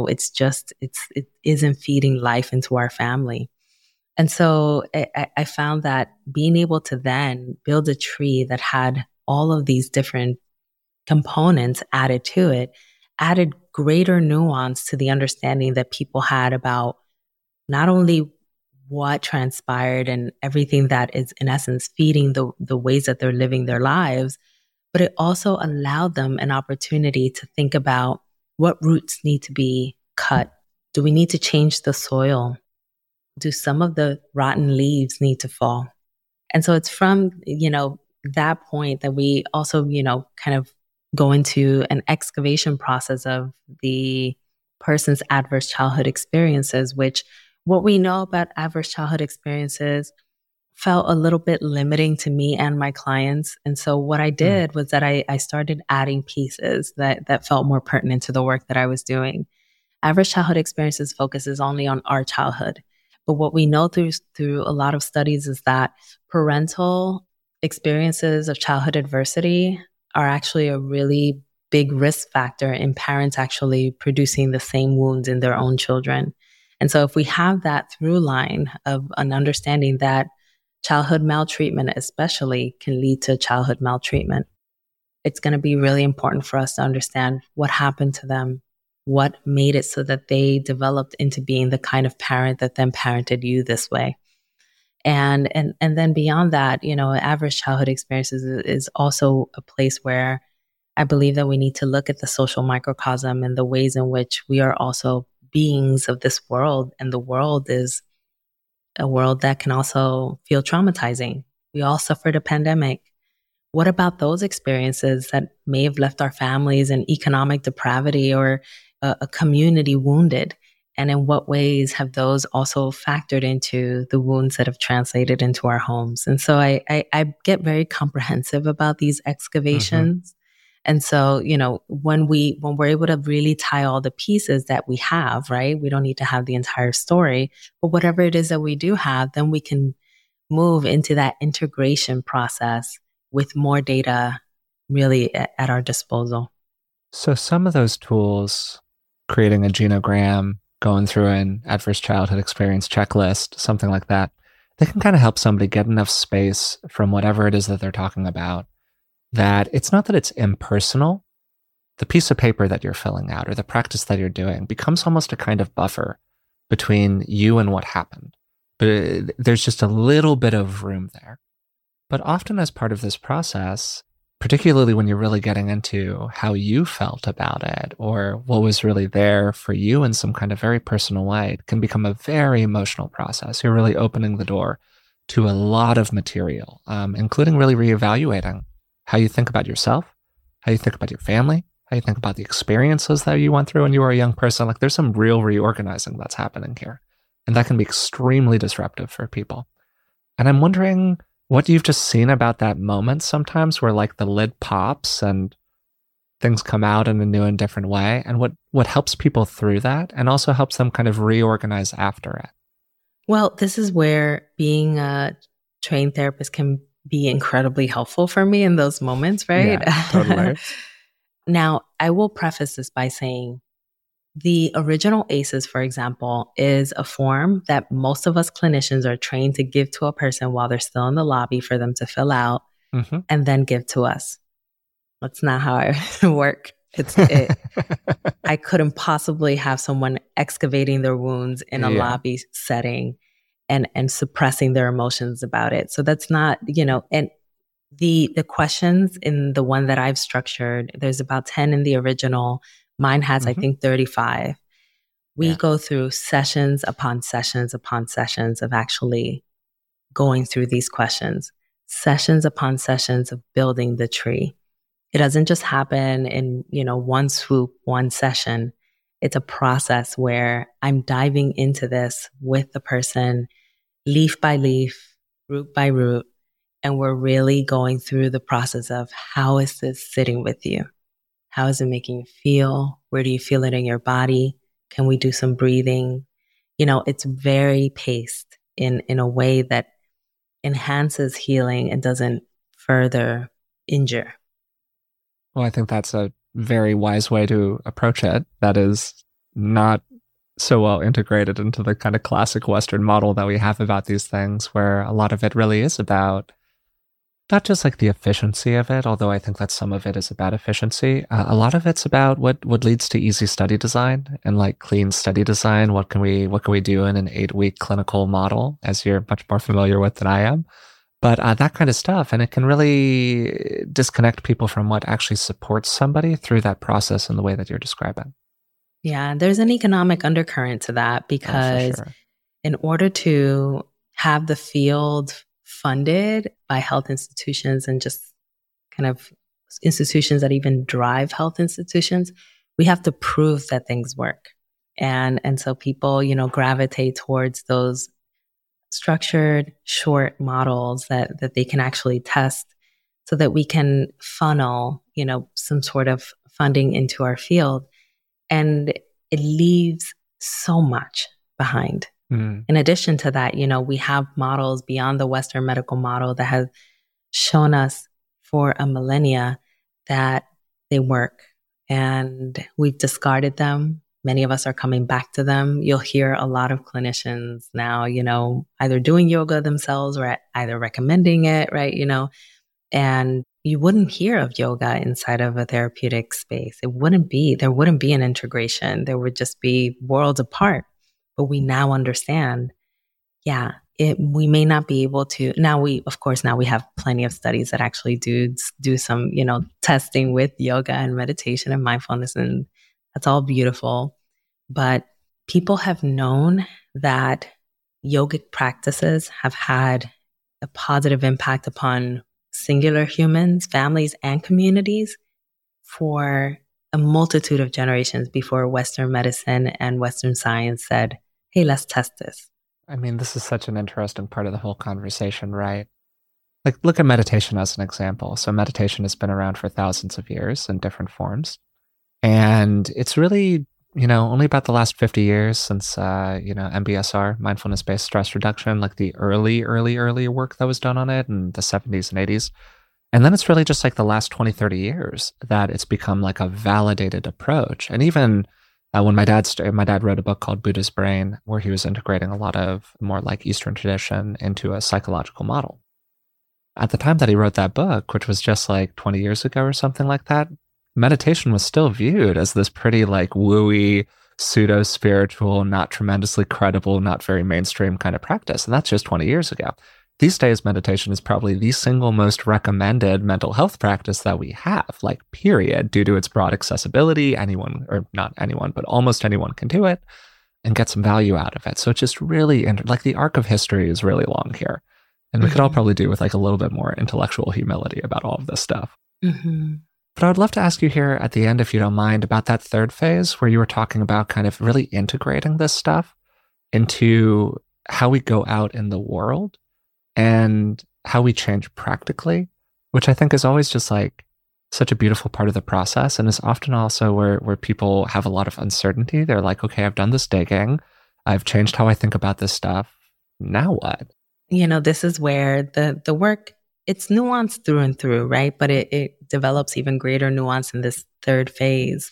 isn't feeding life into our family. And so I found that being able to then build a tree that had all of these different components added to it, added greater nuance to the understanding that people had about not only what transpired and everything that is in essence feeding the ways that they're living their lives, but it also allowed them an opportunity to think about what roots need to be cut. Do we need to change the soil? Do some of the rotten leaves need to fall? And so it's from, that point that we also, kind of go into an excavation process of the person's adverse childhood experiences, which what we know about adverse childhood experiences felt a little bit limiting to me and my clients. And so what I did was that I started adding pieces that felt more pertinent to the work that I was doing. Adverse childhood experiences focuses only on our childhood. But what we know through a lot of studies is that parental experiences of childhood adversity are actually a really big risk factor in parents actually producing the same wounds in their own children. And so if we have that through line of an understanding that childhood maltreatment especially can lead to childhood maltreatment, it's going to be really important for us to understand what happened to them, what made it so that they developed into being the kind of parent that then parented you this way. And then beyond that, average childhood experiences is also a place where I believe that we need to look at the social microcosm and the ways in which we are also beings of this world. And the world is a world that can also feel traumatizing. We all suffered a pandemic. What about those experiences that may have left our families in economic depravity or a community wounded? And in what ways have those also factored into the wounds that have translated into our homes? And so I get very comprehensive about these excavations. Mm-hmm. And so, when we're able to really tie all the pieces that we have, right? We don't need to have the entire story, but whatever it is that we do have, then we can move into that integration process with more data really at our disposal. So some of those tools, creating a genogram, going through an adverse childhood experience checklist, something like that, they can kind of help somebody get enough space from whatever it is that they're talking about that it's not that it's impersonal. The piece of paper that you're filling out or the practice that you're doing becomes almost a kind of buffer between you and what happened. But there's just a little bit of room there. But often as part of this process, particularly when you're really getting into how you felt about it or what was really there for you in some kind of very personal way, it can become a very emotional process. You're really opening the door to a lot of material, including really reevaluating how you think about yourself, how you think about your family, how you think about the experiences that you went through when you were a young person. Like there's some real reorganizing that's happening here. And that can be extremely disruptive for people. And I'm wondering what you've just seen about that moment sometimes where like the lid pops and things come out in a new and different way, and what helps people through that and also helps them kind of reorganize after it. Well, this is where being a trained therapist can be incredibly helpful for me in those moments, right? Yeah, totally. Now, I will preface this by saying the original ACEs, for example, is a form that most of us clinicians are trained to give to a person while they're still in the lobby for them to fill out and then give to us. That's not how I work. I couldn't possibly have someone excavating their wounds in a lobby setting and suppressing their emotions about it. So that's not, and the questions in the one that I've structured, there's about 10 in the original. Mine has, I think, 35. We go through sessions upon sessions upon sessions of actually going through these questions, sessions upon sessions of building the tree. It doesn't just happen in, one swoop, one session. It's a process where I'm diving into this with the person, leaf by leaf, root by root, and we're really going through the process of how is this sitting with you? How is it making you feel? Where do you feel it in your body? Can we do some breathing? It's very paced in a way that enhances healing and doesn't further injure. Well, I think that's a very wise way to approach it. That is not so well integrated into the kind of classic Western model that we have about these things, where a lot of it really is about not just like the efficiency of it, although I think that some of it is about efficiency. A lot of it's about what leads to easy study design and like clean study design. What can we do in an 8-week clinical model, as you're much more familiar with than I am. But that kind of stuff, and it can really disconnect people from what actually supports somebody through that process in the way that you're describing. Yeah, there's an economic undercurrent to that because in order to have the field funded by health institutions and just kind of institutions that even drive health institutions, we have to prove that things work. And so people, gravitate towards those structured, short models that they can actually test so that we can funnel, some sort of funding into our field. And it leaves so much behind. In addition to that, we have models beyond the Western medical model that have shown us for a millennia that they work, and we've discarded them. Many of us are coming back to them. You'll hear a lot of clinicians now, either doing yoga themselves or either recommending it, right? And you wouldn't hear of yoga inside of a therapeutic space. There wouldn't be an integration. There would just be worlds apart. But we now understand, we may not be able to. Now we have plenty of studies that actually do some, testing with yoga and meditation and mindfulness, and that's all beautiful. But people have known that yogic practices have had a positive impact upon singular humans, families, and communities for a multitude of generations before Western medicine and Western science said, hey, let's test this. I mean, this is such an interesting part of the whole conversation, right? Like, look at meditation as an example. So meditation has been around for thousands of years in different forms. And it's really, only about the last 50 years since, MBSR, mindfulness-based stress reduction, like the early work that was done on it in the 70s and 80s. And then it's really just like the last 20, 30 years that it's become like a validated approach. And even when my dad wrote a book called Buddha's Brain, where he was integrating a lot of more like Eastern tradition into a psychological model. At the time that he wrote that book, which was just like 20 years ago or something like that, meditation was still viewed as this pretty like wooey, pseudo-spiritual, not tremendously credible, not very mainstream kind of practice. And that's just 20 years ago. these days, meditation is probably the single most recommended mental health practice that we have, like, period, due to its broad accessibility. Anyone, or not anyone, but almost anyone can do it and get some value out of it. So it's just really, like, the arc of history is really long here. And we could all probably do with like a little bit more intellectual humility about all of this stuff. Mm-hmm. But I would love to ask you here at the end, if you don't mind, about that third phase where you were talking about kind of really integrating this stuff into how we go out in the world and how we change practically, which I think is always just like such a beautiful part of the process, and is often also where people have a lot of uncertainty. They're like, okay, I've done this digging. I've changed how I think about this stuff. Now what? This is where the work, it's nuanced through and through, right? But it develops even greater nuance in this third phase.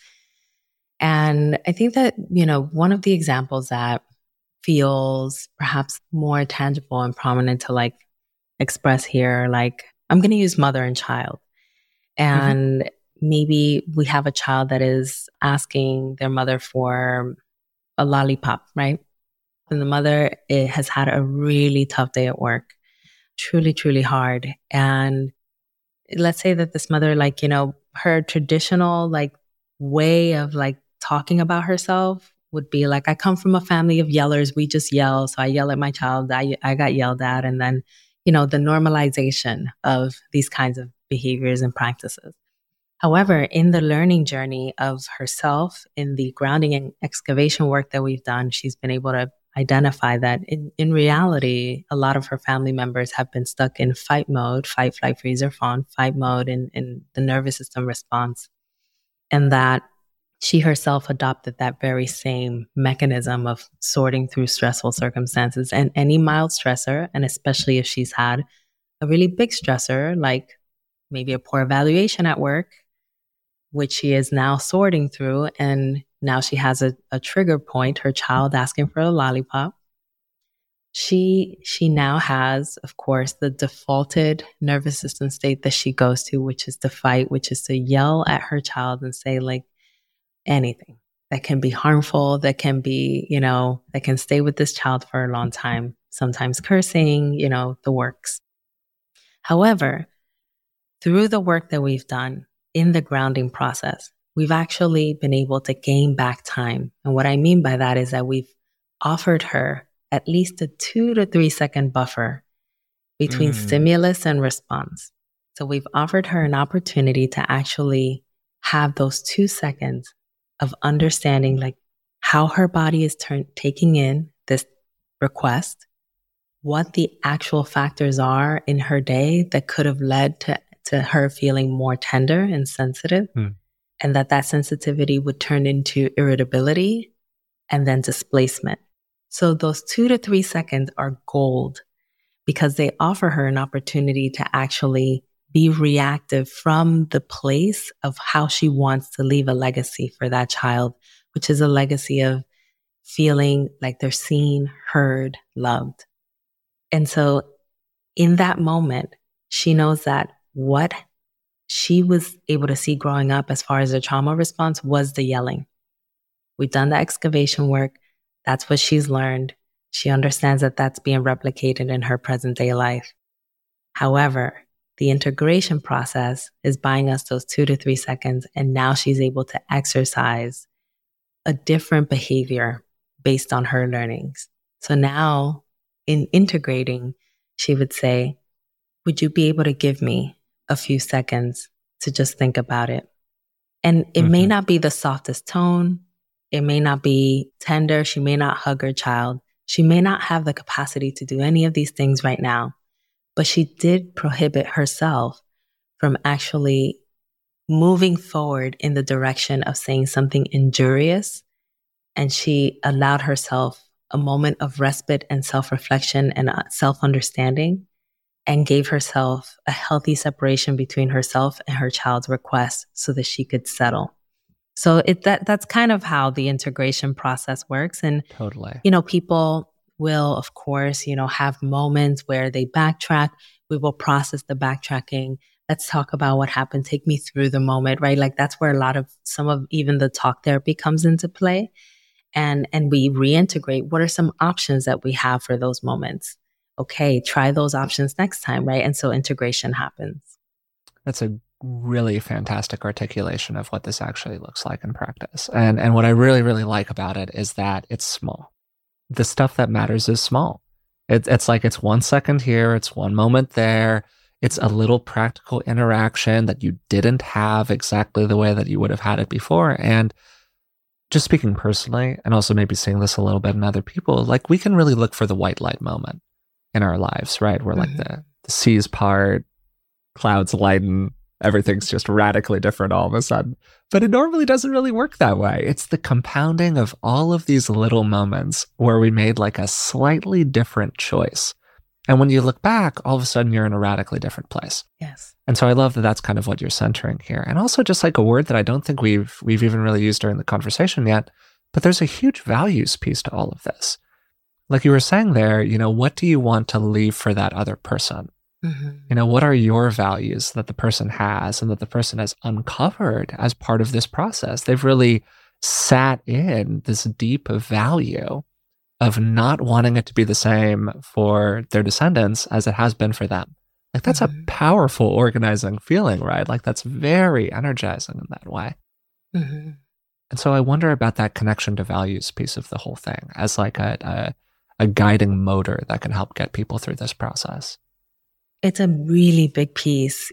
And I think that, one of the examples that feels perhaps more tangible and prominent to like express here, like I'm going to use mother and child. And maybe we have a child that is asking their mother for a lollipop, right? And the mother has had a really tough day at work, truly, truly hard. And let's say that this mother, like, her traditional like way of like talking about herself would be like, I come from a family of yellers. We just yell. So I yell at my child. I got yelled at. And then, the normalization of these kinds of behaviors and practices. However, in the learning journey of herself, in the grounding and excavation work that we've done, she's been able to identify that in reality, a lot of her family members have been stuck in fight mode, fight, flight, freeze, or fawn, fight mode in the nervous system response. And that she herself adopted that very same mechanism of sorting through stressful circumstances and any mild stressor, and especially if she's had a really big stressor, like maybe a poor evaluation at work, which she is now sorting through. And now she has a trigger point, her child asking for a lollipop. She now has, of course, the defaulted nervous system state that she goes to, which is to fight, which is to yell at her child and say like anything that can be harmful, that can be, that can stay with this child for a long time, sometimes cursing, the works. However, through the work that we've done in the grounding process, we've actually been able to gain back time. And what I mean by that is that we've offered her at least a 2 to 3 second buffer between stimulus and response. So we've offered her an opportunity to actually have those 2 seconds of understanding like how her body is taking in this request, what the actual factors are in her day that could have led to her feeling more tender and sensitive. And that sensitivity would turn into irritability and then displacement. So those 2 to 3 seconds are gold because they offer her an opportunity to actually be reactive from the place of how she wants to leave a legacy for that child, which is a legacy of feeling like they're seen, heard, loved. And so in that moment, she knows that what she was able to see growing up as far as the trauma response was the yelling. We've done the excavation work. That's what she's learned. She understands that that's being replicated in her present day life. However, the integration process is buying us those 2 to 3 seconds. And now she's able to exercise a different behavior based on her learnings. So now in integrating, she would say, would you be able to give me a few seconds to just think about it? And it may not be the softest tone. It may not be tender. She may not hug her child. She may not have the capacity to do any of these things right now, but she did prohibit herself from actually moving forward in the direction of saying something injurious. And she allowed herself a moment of respite and self-reflection and self-understanding, and gave herself a healthy separation between herself and her child's request so that she could settle. So that's kind of how the integration process works. And Totally. People will, of course, have moments where they backtrack. We will process the backtracking. Let's talk about what happened. Take me through the moment, right? Like that's where some of even the talk therapy comes into play. And we reintegrate. What are some options that we have for those moments? okay, try those options next time, right? And so integration happens. That's a really fantastic articulation of what this actually looks like in practice. And what I really, really like about it is that it's small. The stuff that matters is small. It's like it's 1 second here, it's 1 moment there. It's a little practical interaction that you didn't have exactly the way that you would have had it before. And just speaking personally, and also maybe seeing this a little bit in other people, like we can really look for the white light moment in our lives, right? Where like the seas part, clouds lighten, everything's just radically different all of a sudden. But it normally doesn't really work that way. It's the compounding of all of these little moments where we made like a slightly different choice. And when you look back, all of a sudden you're in a radically different place. Yes. And so I love that that's kind of what you're centering here. And also just like a word that I don't think we've even really used during the conversation yet, but there's a huge values piece to all of this. Like you were saying there, what do you want to leave for that other person? What are your values that the person has and that the person has uncovered as part of this process? They've really sat in this deep value of not wanting it to be the same for their descendants as it has been for them. Like that's a powerful organizing feeling, right? Like that's very energizing in that way. And so I wonder about that connection to values piece of the whole thing as like a guiding motor that can help get people through this process. It's a really big piece.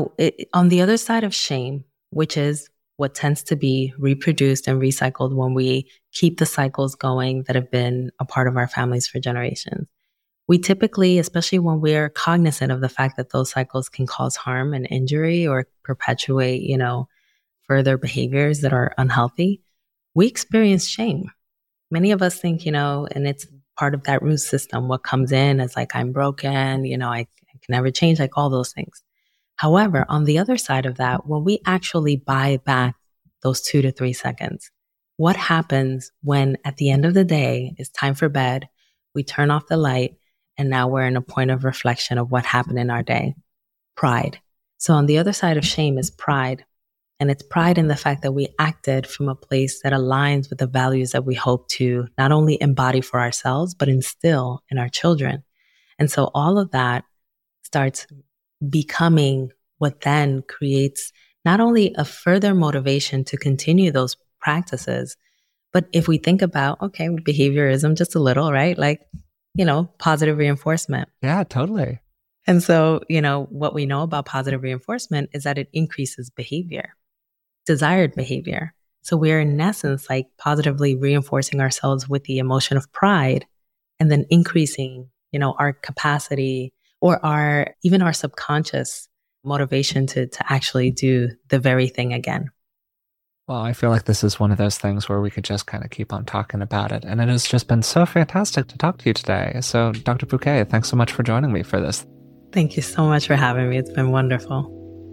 On the other side of shame, which is what tends to be reproduced and recycled when we keep the cycles going that have been a part of our families for generations. We typically, especially when we're cognizant of the fact that those cycles can cause harm and injury or perpetuate, further behaviors that are unhealthy, we experience shame. Many of us think, and it's part of that root system, what comes in is like, I'm broken, I can never change, like all those things. However, on the other side of that, when we actually buy back those 2 to 3 seconds, what happens when at the end of the day, it's time for bed, we turn off the light, and now we're in a point of reflection of what happened in our day? Pride. So on the other side of shame is pride. And it's pride in the fact that we acted from a place that aligns with the values that we hope to not only embody for ourselves, but instill in our children. And so all of that starts becoming what then creates not only a further motivation to continue those practices, but if we think about, okay, behaviorism just a little, right? Like, positive reinforcement. Yeah, totally. And so, what we know about positive reinforcement is that it increases behavior, desired behavior. So we're in essence like positively reinforcing ourselves with the emotion of pride and then increasing, our capacity or even our subconscious motivation to actually do the very thing again. Well, I feel like this is one of those things where we could just kind of keep on talking about it. And it has just been so fantastic to talk to you today. So, Dr. Bouquet, thanks so much for joining me for this. Thank you so much for having me. It's been wonderful.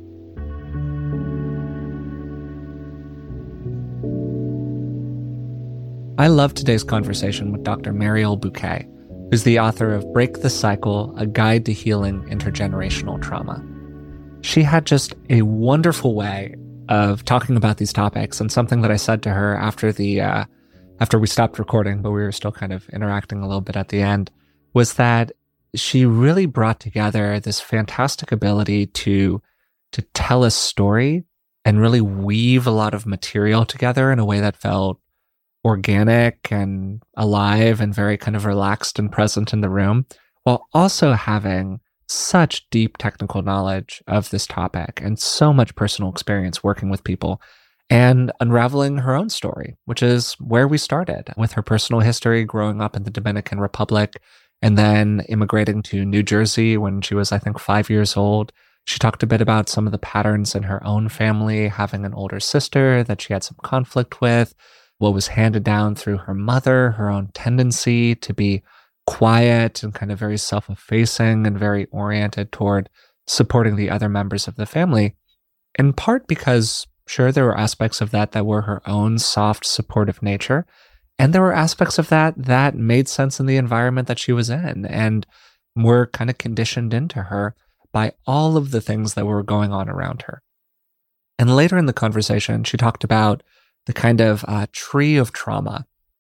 I love today's conversation with Dr. Mariel Bouquet, who's the author of Break the Cycle, A Guide to Healing Intergenerational Trauma. She had just a wonderful way of talking about these topics, and something that I said to her after we stopped recording, but we were still kind of interacting a little bit at the end, was that she really brought together this fantastic ability to tell a story and really weave a lot of material together in a way that felt organic and alive and very kind of relaxed and present in the room, while also having such deep technical knowledge of this topic and so much personal experience working with people and unraveling her own story, which is where we started with her personal history growing up in the Dominican Republic and then immigrating to New Jersey when she was, I think, 5 years old. She talked a bit about some of the patterns in her own family, having an older sister that she had some conflict with, what was handed down through her mother, her own tendency to be quiet and kind of very self-effacing and very oriented toward supporting the other members of the family, in part because, sure, there were aspects of that were her own soft, supportive nature, and there were aspects of that made sense in the environment that she was in and were kind of conditioned into her by all of the things that were going on around her. And later in the conversation, she talked about the kind of tree of trauma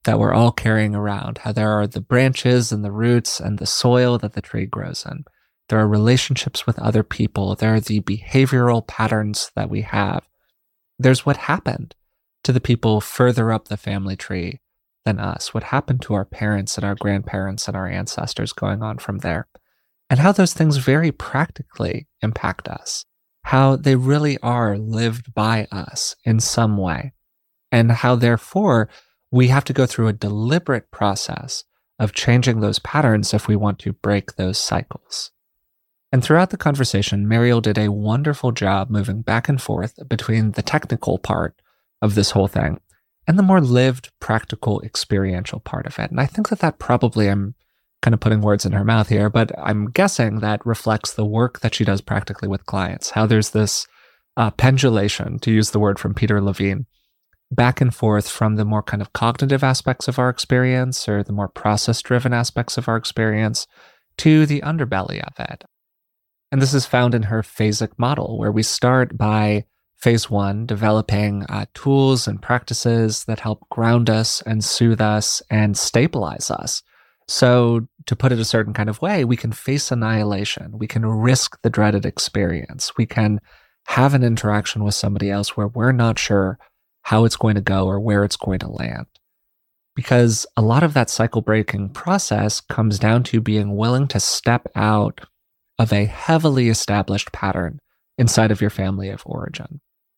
that we're all carrying around, how there are the branches and the roots and the soil that the tree grows in. There are relationships with other people. There are the behavioral patterns that we have. There's what happened to the people further up the family tree than us, what happened to our parents and our grandparents and our ancestors going on from there, and how those things very practically impact us, how they really are lived by us in some way, and how therefore we have to go through a deliberate process of changing those patterns if we want to break those cycles. And throughout the conversation, Mariel did a wonderful job moving back and forth between the technical part of this whole thing and the more lived, practical, experiential part of it. And I think that probably, I'm kind of putting words in her mouth here, but I'm guessing that reflects the work that she does practically with clients, how there's this pendulation, to use the word from Peter Levine, back and forth from the more kind of cognitive aspects of our experience or the more process-driven aspects of our experience to the underbelly of it. And this is found in her phasic model, where we start by phase 1, developing tools and practices that help ground us and soothe us and stabilize us. So to put it a certain kind of way, we can face annihilation. We can risk the dreaded experience. We can have an interaction with somebody else where we're not sure how it's going to go or where it's going to land. Because a lot of that cycle breaking process comes down to being willing to step out of a heavily established pattern inside of your family of origin.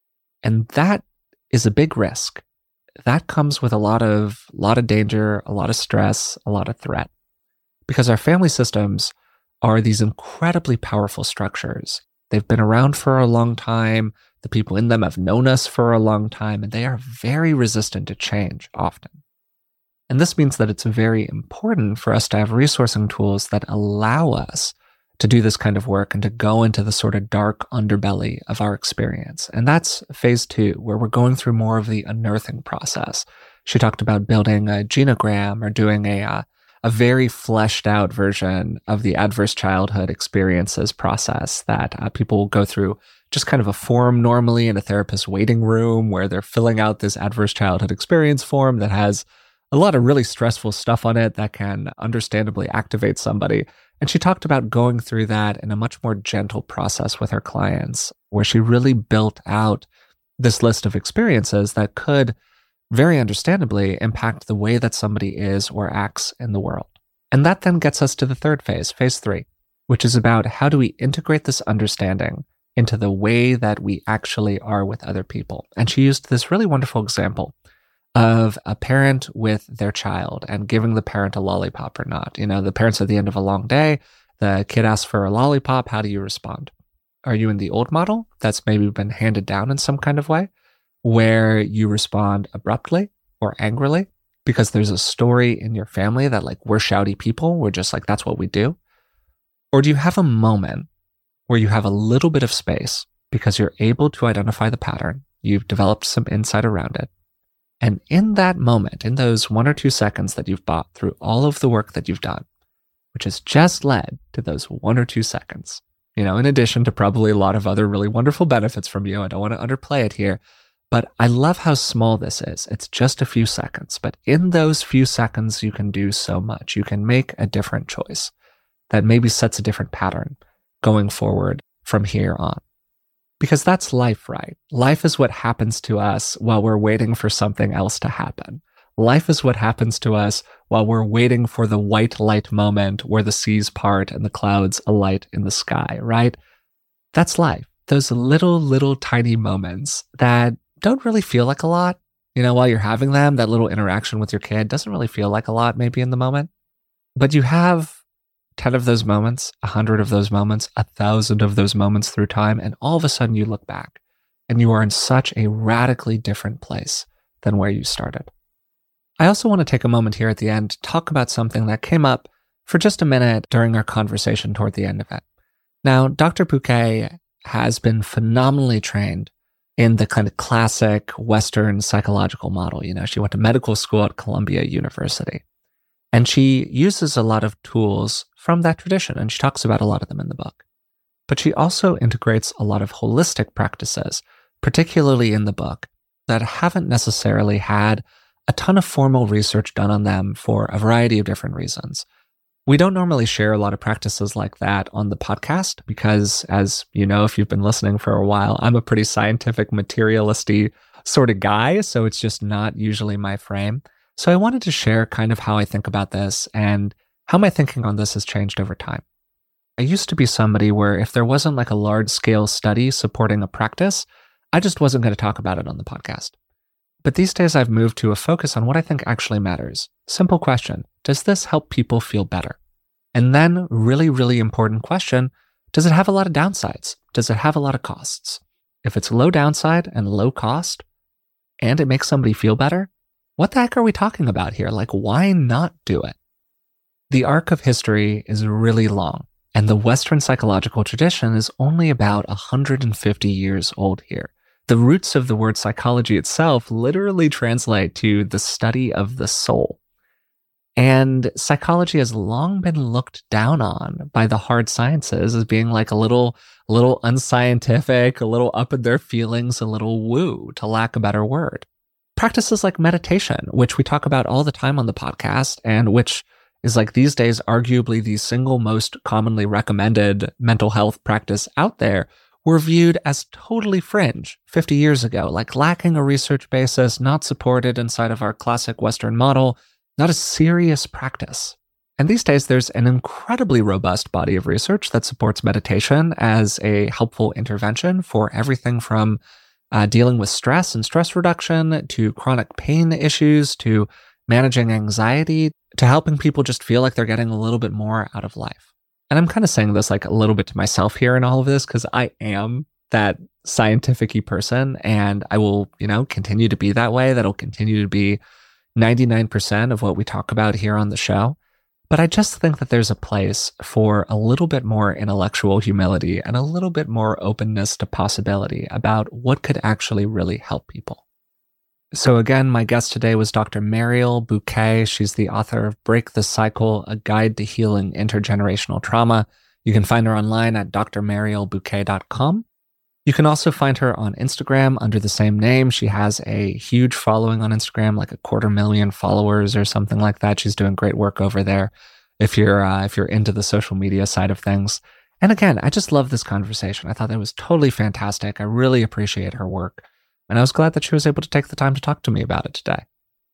And that is a big risk. That comes with a lot of danger, a lot of stress, a lot of threat. Because our family systems are these incredibly powerful structures. They've been around for a long time. The people in them have known us for a long time, and they are very resistant to change often. And this means that it's very important for us to have resourcing tools that allow us to do this kind of work and to go into the sort of dark underbelly of our experience. And that's phase 2, where we're going through more of the unearthing process. She talked about building a genogram or doing a very fleshed out version of the adverse childhood experiences process that people will go through, just kind of a form normally in a therapist's waiting room where they're filling out this adverse childhood experience form that has a lot of really stressful stuff on it that can understandably activate somebody. And she talked about going through that in a much more gentle process with her clients, where she really built out this list of experiences that could very understandably impact the way that somebody is or acts in the world. And that then gets us to the third phase, phase 3, which is about how do we integrate this understanding into the way that we actually are with other people. And she used this really wonderful example of a parent with their child and giving the parent a lollipop or not. You know, the parent's at the end of a long day, the kid asks for a lollipop, how do you respond? Are you in the old model that's maybe been handed down in some kind of way, where you respond abruptly or angrily because there's a story in your family that like, we're shouty people, we're just like, that's what we do? Or do you have a moment where you have a little bit of space because you're able to identify the pattern, you've developed some insight around it, and in that moment, in those 1 or 2 seconds that you've bought through all of the work that you've done, which has just led to those 1 or 2 seconds, you know, in addition to probably a lot of other really wonderful benefits from you, I don't want to underplay it here, but I love how small this is. It's just a few seconds, but in those few seconds, you can do so much. You can make a different choice that maybe sets a different pattern going forward from here on. Because that's life, right? Life is what happens to us while we're waiting for something else to happen. Life is what happens to us while we're waiting for the white light moment where the seas part and the clouds alight in the sky, right? That's life. Those little tiny moments that don't really feel like a lot. You know, while you're having them, that little interaction with your kid doesn't really feel like a lot maybe in the moment. But you have 10 of those moments, 100 of those moments, 1,000 of those moments through time, and all of a sudden you look back and you are in such a radically different place than where you started. I also want to take a moment here at the end to talk about something that came up for just a minute during our conversation toward the end of it. Now, Dr. Buquet has been phenomenally trained in the kind of classic Western psychological model. You know, she went to medical school at Columbia University. And she uses a lot of tools from that tradition, and she talks about a lot of them in the book. But she also integrates a lot of holistic practices, particularly in the book, that haven't necessarily had a ton of formal research done on them for a variety of different reasons. We don't normally share a lot of practices like that on the podcast because, as you know, if you've been listening for a while, I'm a pretty scientific, materialistic sort of guy, so it's just not usually my frame. So I wanted to share kind of how I think about this and how my thinking on this has changed over time. I used to be somebody where if there wasn't like a large-scale study supporting a practice, I just wasn't going to talk about it on the podcast. But these days I've moved to a focus on what I think actually matters. Simple question, does this help people feel better? And then really, really important question, does it have a lot of downsides? Does it have a lot of costs? If it's low downside and low cost, and it makes somebody feel better, what the heck are we talking about here? Like, why not do it? The arc of history is really long, and the Western psychological tradition is only about 150 years old here. The roots of the word psychology itself literally translate to the study of the soul. And psychology has long been looked down on by the hard sciences as being like a little unscientific, a little up in their feelings, a little woo, to lack a better word. Practices like meditation, which we talk about all the time on the podcast, and which is like these days arguably the single most commonly recommended mental health practice out there, were viewed as totally fringe 50 years ago, like lacking a research basis, not supported inside of our classic Western model, not a serious practice. And these days, there's an incredibly robust body of research that supports meditation as a helpful intervention for everything from dealing with stress and stress reduction, to chronic pain issues, to managing anxiety, to helping people just feel like they're getting a little bit more out of life. And I'm kind of saying this like a little bit to myself here in all of this because I am that scientific-y person, and I will, continue to be that way. That'll continue to be 99% of what we talk about here on the show. But I just think that there's a place for a little bit more intellectual humility and a little bit more openness to possibility about what could actually really help people. So again, my guest today was Dr. Mariel Buqué. She's the author of Break the Cycle, A Guide to Healing Intergenerational Trauma. You can find her online at drmarielbuqué.com. You can also find her on Instagram under the same name. She has a huge following on Instagram, like 250,000 followers or something like that. She's doing great work over there if you're into the social media side of things. And again, I just love this conversation. I thought that was totally fantastic. I really appreciate her work. And I was glad that she was able to take the time to talk to me about it today.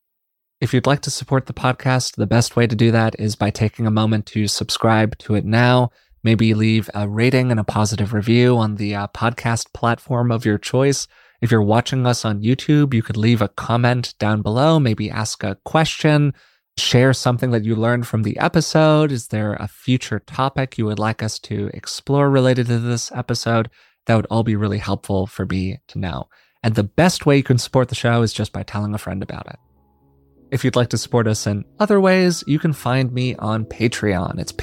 If you'd like to support the podcast, the best way to do that is by taking a moment to subscribe to it now. Maybe leave a rating and a positive review on the podcast platform of your choice. If you're watching us on YouTube, you could leave a comment down below, maybe ask a question, share something that you learned from the episode. Is there a future topic you would like us to explore related to this episode? That would all be really helpful for me to know. And the best way you can support the show is just by telling a friend about it. If you'd like to support us in other ways, you can find me on Patreon. It's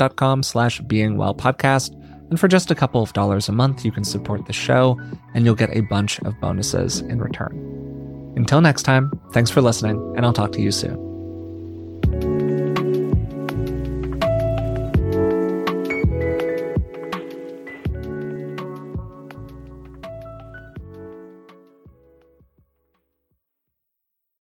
patreon.com/beingwellpodcast. And for just a couple of dollars a month, you can support the show and you'll get a bunch of bonuses in return. Until next time, thanks for listening, and I'll talk to you soon.